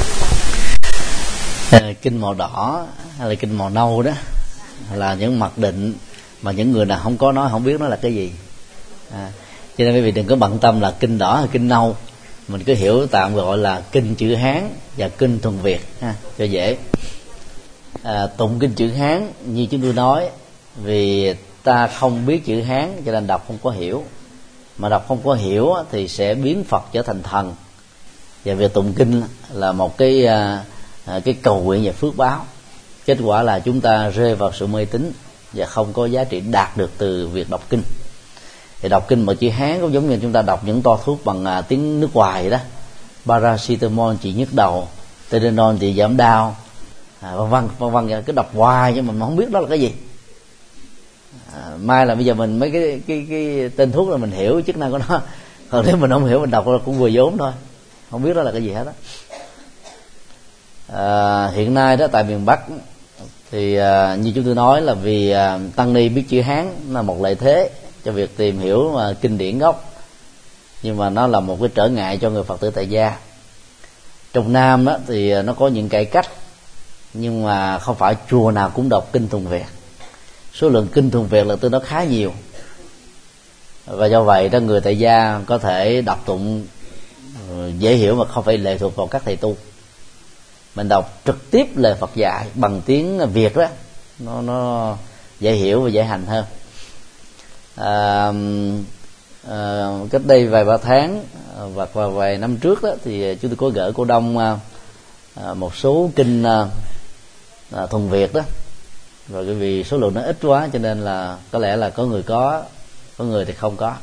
con. Kinh màu đỏ hay là kinh màu nâu đó là những mặc định mà những người nào không có nói không biết nó là cái gì. À, cho nên quý vị đừng có bận tâm là kinh đỏ hay kinh nâu, mình cứ hiểu tạm gọi là kinh chữ Hán và kinh thuần Việt ha, cho dễ. À, tụng kinh chữ Hán như chúng tôi nói, vì ta không biết chữ Hán cho nên đọc không có hiểu, mà đọc không có hiểu thì sẽ biến Phật trở thành thần. Và việc tụng kinh là một cái à, cái cầu nguyện và phước báo. Kết quả là chúng ta rơi vào sự mê tín và không có giá trị đạt được từ việc đọc kinh. Thì đọc kinh bằng chữ Hán cũng giống như chúng ta đọc những toa thuốc bằng à, tiếng nước ngoài vậy đó. Paracetamol trị nhức đầu, Tylenol trị giảm đau, à, vân vân vân vân, cứ đọc hoài nhưng mà mình không biết đó là cái gì. À, mai là bây giờ mình mấy cái cái cái tên thuốc là mình hiểu chức năng của nó, còn nếu mình không hiểu mình đọc là cũng vừa vốn thôi, không biết đó là cái gì hết đó. À, hiện nay đó tại miền Bắc thì à, như chúng tôi nói là vì à, tăng ni biết chữ Hán là một lợi thế cho việc tìm hiểu mà kinh điển gốc, nhưng mà nó là một cái trở ngại cho người Phật tử tại gia. Trong Nam đó thì nó có những cải cách, nhưng mà không phải chùa nào cũng đọc kinh thuần Việt. Số lượng kinh thuần Việt là tương đối khá nhiều, và do vậy đó người tại gia có thể đọc tụng dễ hiểu mà không phải lệ thuộc vào các thầy tu. Mình đọc trực tiếp lời Phật dạy bằng tiếng Việt đó, nó nó dễ hiểu và dễ hành hơn. À, à, cách đây vài ba tháng hoặc và vài năm trước đó thì chúng tôi có gửi cô Đông à, một số kinh à, à, thuần Việt đó, rồi vì số lượng nó ít quá cho nên là có lẽ là có người có, có người thì không có.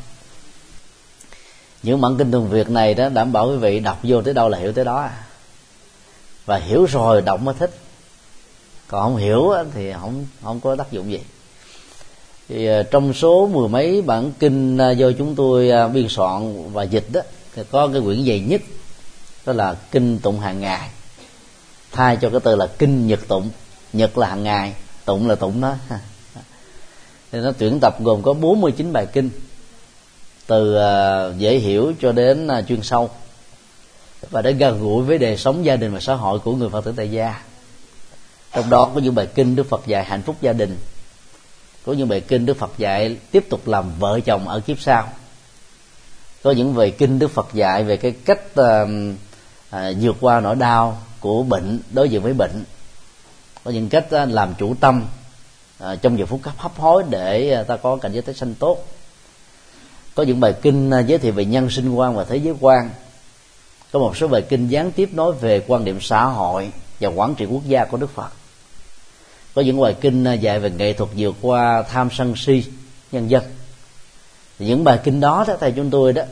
Những bản kinh thuần Việt này đó đảm bảo quý vị đọc vô tới đâu là hiểu tới đó à. Và hiểu rồi đọc mới thích, còn không hiểu thì không không có tác dụng gì. Thì trong số mười mấy bản kinh do chúng tôi biên soạn và dịch đó thì có cái quyển dày nhất, đó là kinh tụng hàng ngày, thay cho cái từ là kinh nhật tụng. Nhật là hàng ngày, tụng là tụng đó. Thì nó tuyển tập gồm có bốn mươi chín bài kinh, từ dễ hiểu cho đến chuyên sâu, và để gần gũi với đời sống gia đình và xã hội của người Phật tử tại gia. Trong đó có những bài kinh Đức Phật dạy hạnh phúc gia đình, có những bài kinh Đức Phật dạy tiếp tục làm vợ chồng ở kiếp sau, có những bài kinh Đức Phật dạy về cái cách uh, uh, vượt qua nỗi đau của bệnh, đối diện với bệnh, có những cách uh, làm chủ tâm uh, trong giờ phút cấp hấp hối để uh, ta có cảnh giới tái sanh tốt, có những bài kinh uh, giới thiệu về nhân sinh quan và thế giới quan, có một số bài kinh gián tiếp nói về quan điểm xã hội và quản trị quốc gia của Đức Phật, có những bài kinh dạy về nghệ thuật vượt qua tham sân si nhân dân. Thì những bài kinh đó, đó theo chúng tôi đó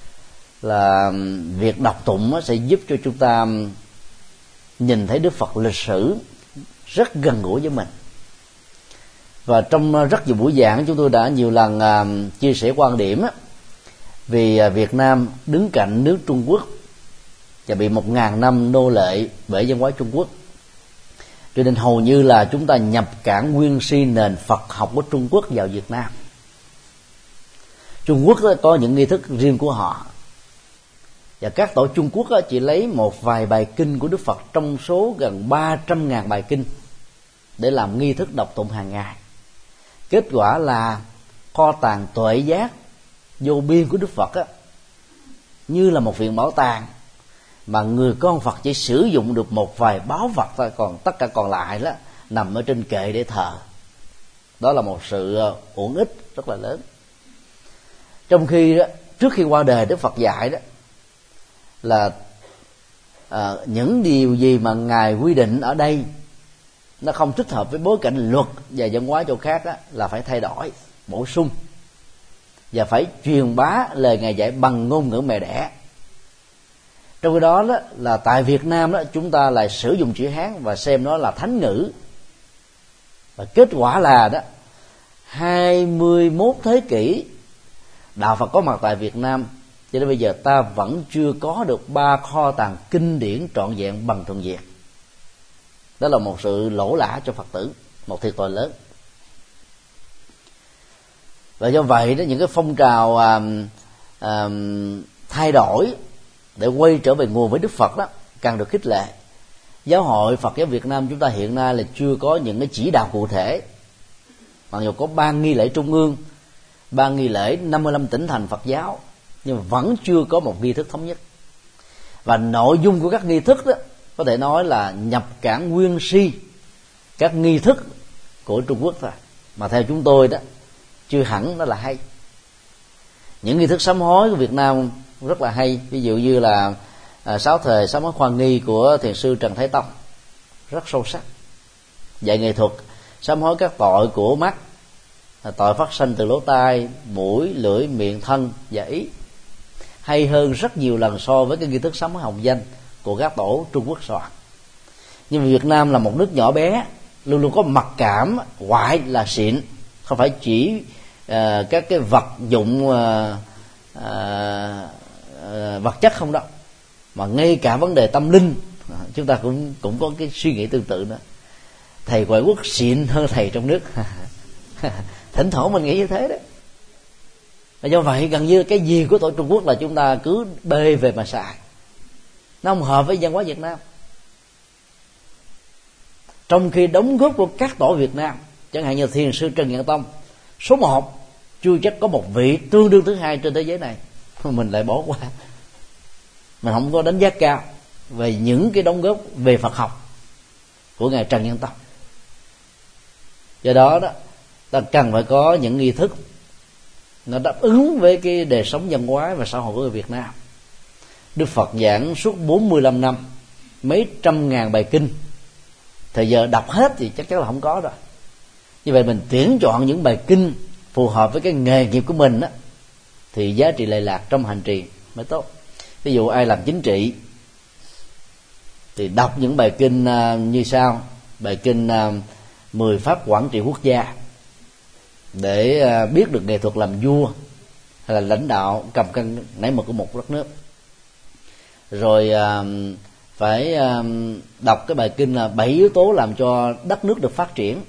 là việc đọc tụng sẽ giúp cho chúng ta nhìn thấy Đức Phật lịch sử rất gần gũi với mình. Và trong rất nhiều buổi giảng chúng tôi đã nhiều lần chia sẻ quan điểm Vì Việt Nam đứng cạnh nước Trung Quốc và bị một ngàn năm nô lệ bởi văn hóa Trung Quốc, cho nên hầu như là chúng ta nhập cảng nguyên si nền Phật học của Trung Quốc vào Việt Nam. Trung Quốc có những nghi thức riêng của họ, và các tổ Trung Quốc chỉ lấy một vài bài kinh của Đức Phật trong số gần ba trăm ngàn bài kinh để làm nghi thức đọc tụng hàng ngày. Kết quả là kho tàng tuệ giác vô biên của Đức Phật á, như là một viện bảo tàng mà người con Phật chỉ sử dụng được một vài báu vật thôi, còn tất cả còn lại đó nằm ở trên kệ để thờ. Đó là một sự uổng ích rất là lớn. Trong khi đó, trước khi qua đời, Đức Phật dạy đó là à, những điều gì mà Ngài quy định ở đây nó không thích hợp với bối cảnh luật và văn hóa chỗ khác đó, là phải thay đổi, bổ sung, và phải truyền bá lời Ngài dạy bằng ngôn ngữ mẹ đẻ. Trong khi đó, đó là tại Việt Nam đó, chúng ta lại sử dụng chữ Hán và xem nó là thánh ngữ, và kết quả là đó hai mươi mốt thế kỷ đạo Phật có mặt tại Việt Nam, cho đến bây giờ ta vẫn chưa có được ba kho tàng kinh điển trọn vẹn bằng thuần Việt. Đó là một sự lỗ lã cho Phật tử, một thiệt thòi lớn. Và do vậy đó, những cái phong trào à, à, thay đổi để quay trở về nguồn với Đức Phật đó càng được khích lệ. Giáo hội Phật giáo Việt Nam chúng ta hiện nay là chưa có những cái chỉ đạo cụ thể, mặc dù có ban nghi lễ trung ương, ban nghi lễ năm mươi lăm tỉnh thành Phật giáo, nhưng mà vẫn chưa có một nghi thức thống nhất. Và nội dung của các nghi thức đó có thể nói là nhập cảng nguyên si các nghi thức của Trung Quốc thôi, mà theo chúng tôi đó chưa hẳn nó là hay. Những nghi thức sám hối của Việt Nam rất là hay, ví dụ như là à, sáu thời sám hối khoa nghi của thiền sư Trần Thái Tông, rất sâu sắc, dạy nghệ thuật sám hối các tội của mắt, tội phát sanh từ lỗ tai, mũi, lưỡi, miệng, thân và ý, hay hơn rất nhiều lần so với cái nghi thức sám hối hồng danh của các tổ Trung Quốc soạn. Nhưng mà Việt Nam là một nước nhỏ bé, luôn luôn có mặc cảm ngoại là xịn, không phải chỉ uh, các cái vật dụng uh, uh, uh, vật chất không đâu, mà ngay cả vấn đề tâm linh chúng ta cũng cũng có cái suy nghĩ tương tự đó. Thầy ngoại quốc xịn hơn thầy trong nước. Thỉnh thoảng mình nghĩ như thế đấy. Và do vậy gần như cái gì của tổ Trung Quốc là chúng ta cứ bê về mà xài, nó không hợp với văn hóa Việt Nam. Trong khi đóng góp của các tổ Việt Nam, chẳng hạn như thiền sư Trần Nhân Tông, số một, chưa chắc có một vị tương đương thứ hai trên thế giới này, mình lại bỏ qua. Mình không có đánh giá cao về những cái đóng góp về Phật học của ngài Trần Nhân Tông. Do đó đó, ta cần phải có những nghi thức nó đáp ứng với cái đời sống văn hóa và xã hội của người Việt Nam. Đức Phật giảng suốt bốn mươi lăm năm, mấy trăm ngàn bài kinh, thời giờ đọc hết thì chắc chắn là không có rồi. Như vậy mình tuyển chọn những bài kinh phù hợp với cái nghề nghiệp của mình đó, thì giá trị lệ lạc trong hành trì mới tốt. Ví dụ ai làm chính trị thì đọc những bài kinh uh, như sau: bài kinh uh, mười pháp quản trị quốc gia, để uh, biết được nghệ thuật làm vua hay là lãnh đạo cầm cân nảy mực của một đất nước. Rồi uh, phải uh, đọc cái bài kinh là bảy yếu tố làm cho đất nước được phát triển,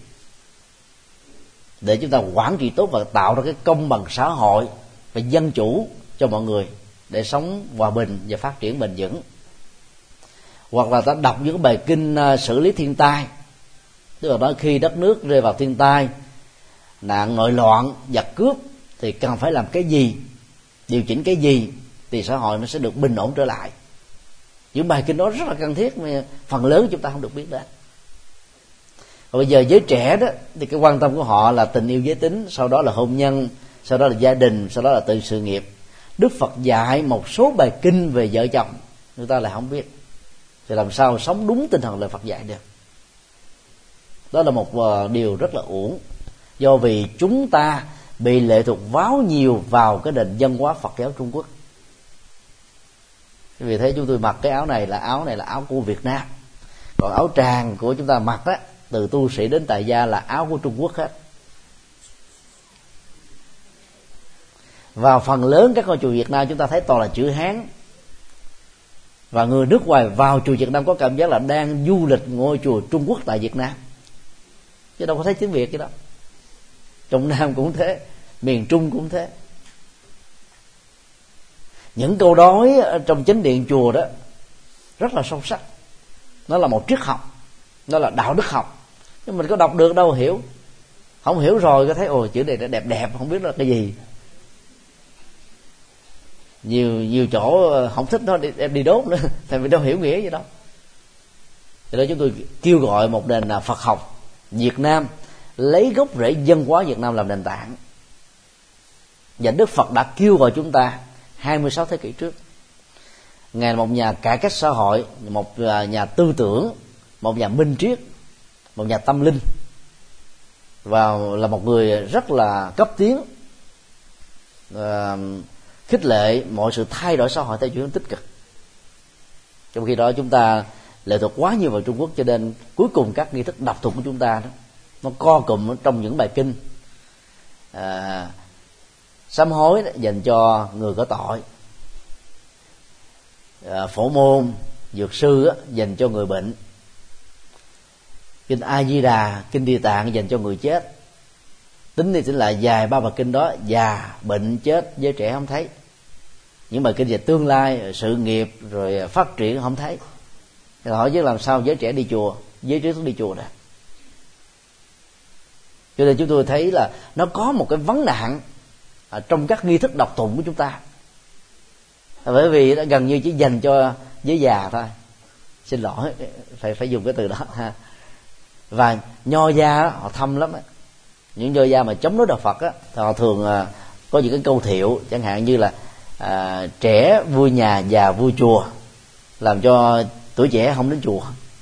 để chúng ta quản trị tốt và tạo ra cái công bằng xã hội và dân chủ cho mọi người, để sống hòa bình và phát triển bền vững. Hoặc là ta đọc những bài kinh uh, xử lý thiên tai, tức là nói khi đất nước rơi vào thiên tai, nạn nội loạn, giặc cướp, thì cần phải làm cái gì, điều chỉnh cái gì thì xã hội nó sẽ được bình ổn trở lại. Những bài kinh đó rất là cần thiết mà phần lớn chúng ta không được biết đến. Và bây giờ giới trẻ đó thì cái quan tâm của họ là tình yêu giới tính, sau đó là hôn nhân, sau đó là gia đình, sau đó là tự sự nghiệp. Đức Phật dạy một số bài kinh về vợ chồng, người ta lại không biết, thì làm sao sống đúng tinh thần lời Phật dạy được. Đó là một điều rất là uổng, do vì chúng ta bị lệ thuộc váo nhiều vào cái nền văn hóa Phật giáo Trung Quốc. Vì thế chúng tôi mặc cái áo này là áo này là áo của Việt Nam, còn áo tràng của chúng ta mặc đó, từ tu sĩ đến tại gia, là áo của Trung Quốc hết. Và phần lớn các ngôi chùa Việt Nam chúng ta thấy toàn là chữ Hán, và người nước ngoài vào chùa Việt Nam có cảm giác là đang du lịch ngôi chùa Trung Quốc tại Việt Nam, chứ đâu có thấy tiếng Việt cái đó. Trong Nam cũng thế, miền Trung cũng thế. Những câu đối trong chánh điện chùa đó rất là sâu sắc, nó là một triết học, nó là đạo đức học, nhưng mình có đọc được đâu hiểu. Không hiểu rồi có thấy ồ chữ này đẹp đẹp, không biết là cái gì. Nhiều nhiều chỗ không thích nó em đi đốt nữa, tại vì đâu hiểu nghĩa gì đâu. Cho nên chúng tôi kêu gọi một nền Phật học Việt Nam lấy gốc rễ văn hóa Việt Nam làm nền tảng. Và Đức Phật đã kêu gọi chúng ta hai mươi sáu thế kỷ trước. Ngài là một nhà cải cách xã hội, một nhà tư tưởng, một nhà minh triết, một nhà tâm linh, và là một người rất là cấp tiến, uh, khích lệ mọi sự thay đổi xã hội theo chiều hướng tích cực. Trong khi đó chúng ta lệ thuộc quá nhiều vào Trung Quốc, cho nên cuối cùng các nghi thức đọc thuộc của chúng ta đó nó co cụm trong những bài kinh à, sám hối dành cho người có tội, à, phổ môn dược sư á, dành cho người bệnh, kinh A Di Đà, kinh Địa Tạng dành cho người chết. Tính đi tính lại dài ba bài kinh đó, già, bệnh, chết, giới trẻ không thấy. Những bài kinh về tương lai, sự nghiệp rồi phát triển không thấy. Thì hỏi chứ làm sao giới trẻ đi chùa, giới trí thức đi chùa nè. Cho nên chúng tôi thấy là nó có một cái vấn nạn ở trong các nghi thức đọc tụng của chúng ta, bởi vì nó gần như chỉ dành cho giới già thôi. Xin lỗi phải phải dùng cái từ đó ha. Và nho gia họ thâm lắm ấy. Những nho gia mà chống đối đạo Phật á, thì họ thường à, có những cái câu thiệu chẳng hạn như là à, trẻ vui nhà, già vui chùa, làm cho tuổi trẻ không đến chùa.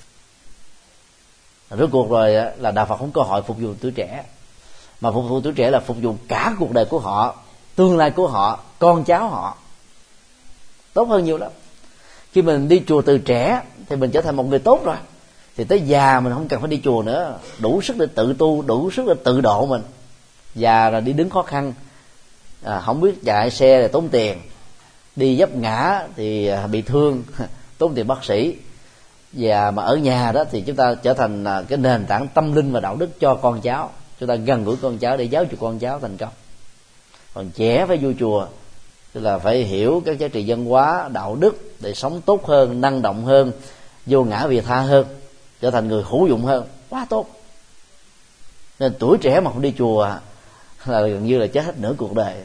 Rốt cuộc rồi là đạo Phật không có cơ hội phục vụ tuổi trẻ, mà phục vụ tuổi trẻ là phục vụ cả cuộc đời của họ, tương lai của họ, con cháu họ, tốt hơn nhiều lắm. Khi mình đi chùa từ trẻ thì mình trở thành một người tốt rồi, thì tới già mình không cần phải đi chùa nữa, đủ sức để tự tu, đủ sức để tự độ mình. Già là đi đứng khó khăn, à, không biết chạy xe là tốn tiền, đi vấp ngã thì bị thương, tốn tiền bác sĩ. Và mà ở nhà đó thì chúng ta trở thành cái nền tảng tâm linh và đạo đức cho con cháu, chúng ta gần gũi con cháu để giáo dục con cháu thành công. Còn trẻ phải vui chùa, tức là phải hiểu các giá trị văn hóa, đạo đức để sống tốt hơn, năng động hơn, vô ngã vị tha hơn, trở thành người hữu dụng hơn, quá tốt. Nên tuổi trẻ mà không đi chùa là gần như là chết hết nửa cuộc đời.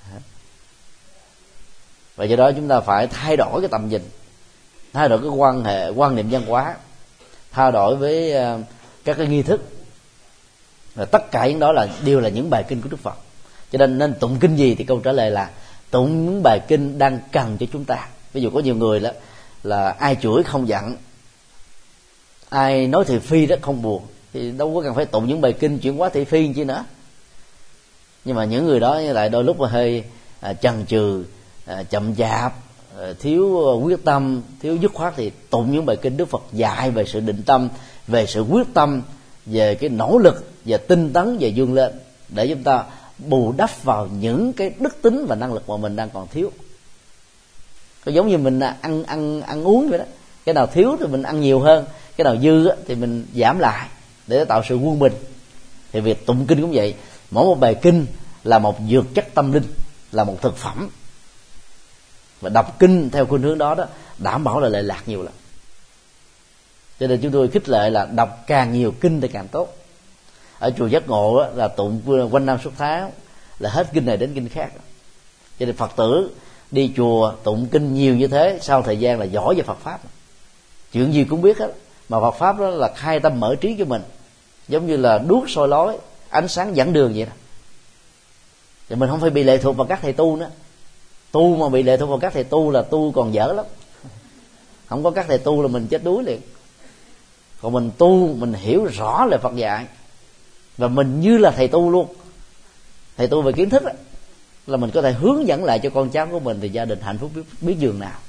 Và do đó chúng ta phải thay đổi cái tầm nhìn, thay đổi cái quan hệ, quan niệm văn hóa, thay đổi với các cái nghi thức. Và tất cả những đó là đều là những bài kinh của Đức Phật. Cho nên nên tụng kinh gì thì câu trả lời là tụng những bài kinh đang cần cho chúng ta. Ví dụ có nhiều người đó là ai chửi không giận, ai nói thị phi đó không buồn, thì đâu có cần phải tụng những bài kinh chuyển hóa thị phi chi nữa. Nhưng mà những người đó lại đôi lúc mà hơi à, chần chừ, à, chậm chạp, à, thiếu quyết tâm, thiếu dứt khoát, thì tụng những bài kinh Đức Phật dạy về sự định tâm, về sự quyết tâm, về cái nỗ lực, về tinh tấn, về vươn lên, để chúng ta bù đắp vào những cái đức tính và năng lực mà mình đang còn thiếu. Có giống như mình ăn ăn ăn uống vậy đó, cái nào thiếu thì mình ăn nhiều hơn, cái nào dư thì mình giảm lại để tạo sự quân bình. Thì việc tụng kinh cũng vậy, mỗi một bài kinh là một dược chất tâm linh, là một thực phẩm, và đọc kinh theo khuynh hướng đó đó đảm bảo là lệ lạc nhiều lắm. Cho nên chúng tôi khích lệ là đọc càng nhiều kinh thì càng tốt. Ở chùa Giác Ngộ đó, là tụng quanh năm suốt tháng, là hết kinh này đến kinh khác. Cho nên Phật tử đi chùa tụng kinh nhiều như thế, sau thời gian là giỏi về Phật pháp, chuyện gì cũng biết hết. Mà Phật pháp đó là khai tâm mở trí cho mình, giống như là đuốc soi lối, ánh sáng dẫn đường vậy đó. Thì mình không phải bị lệ thuộc vào các thầy tu nữa. Tu mà bị lệ thuộc vào các thầy tu là tu còn dở lắm. Không có các thầy tu là mình chết đuối liền. Còn mình tu, mình hiểu rõ lời Phật dạy, và mình như là thầy tu luôn. Thầy tu về kiến thức đó, là mình có thể hướng dẫn lại cho con cháu của mình, thì gia đình hạnh phúc biết, biết giường nào.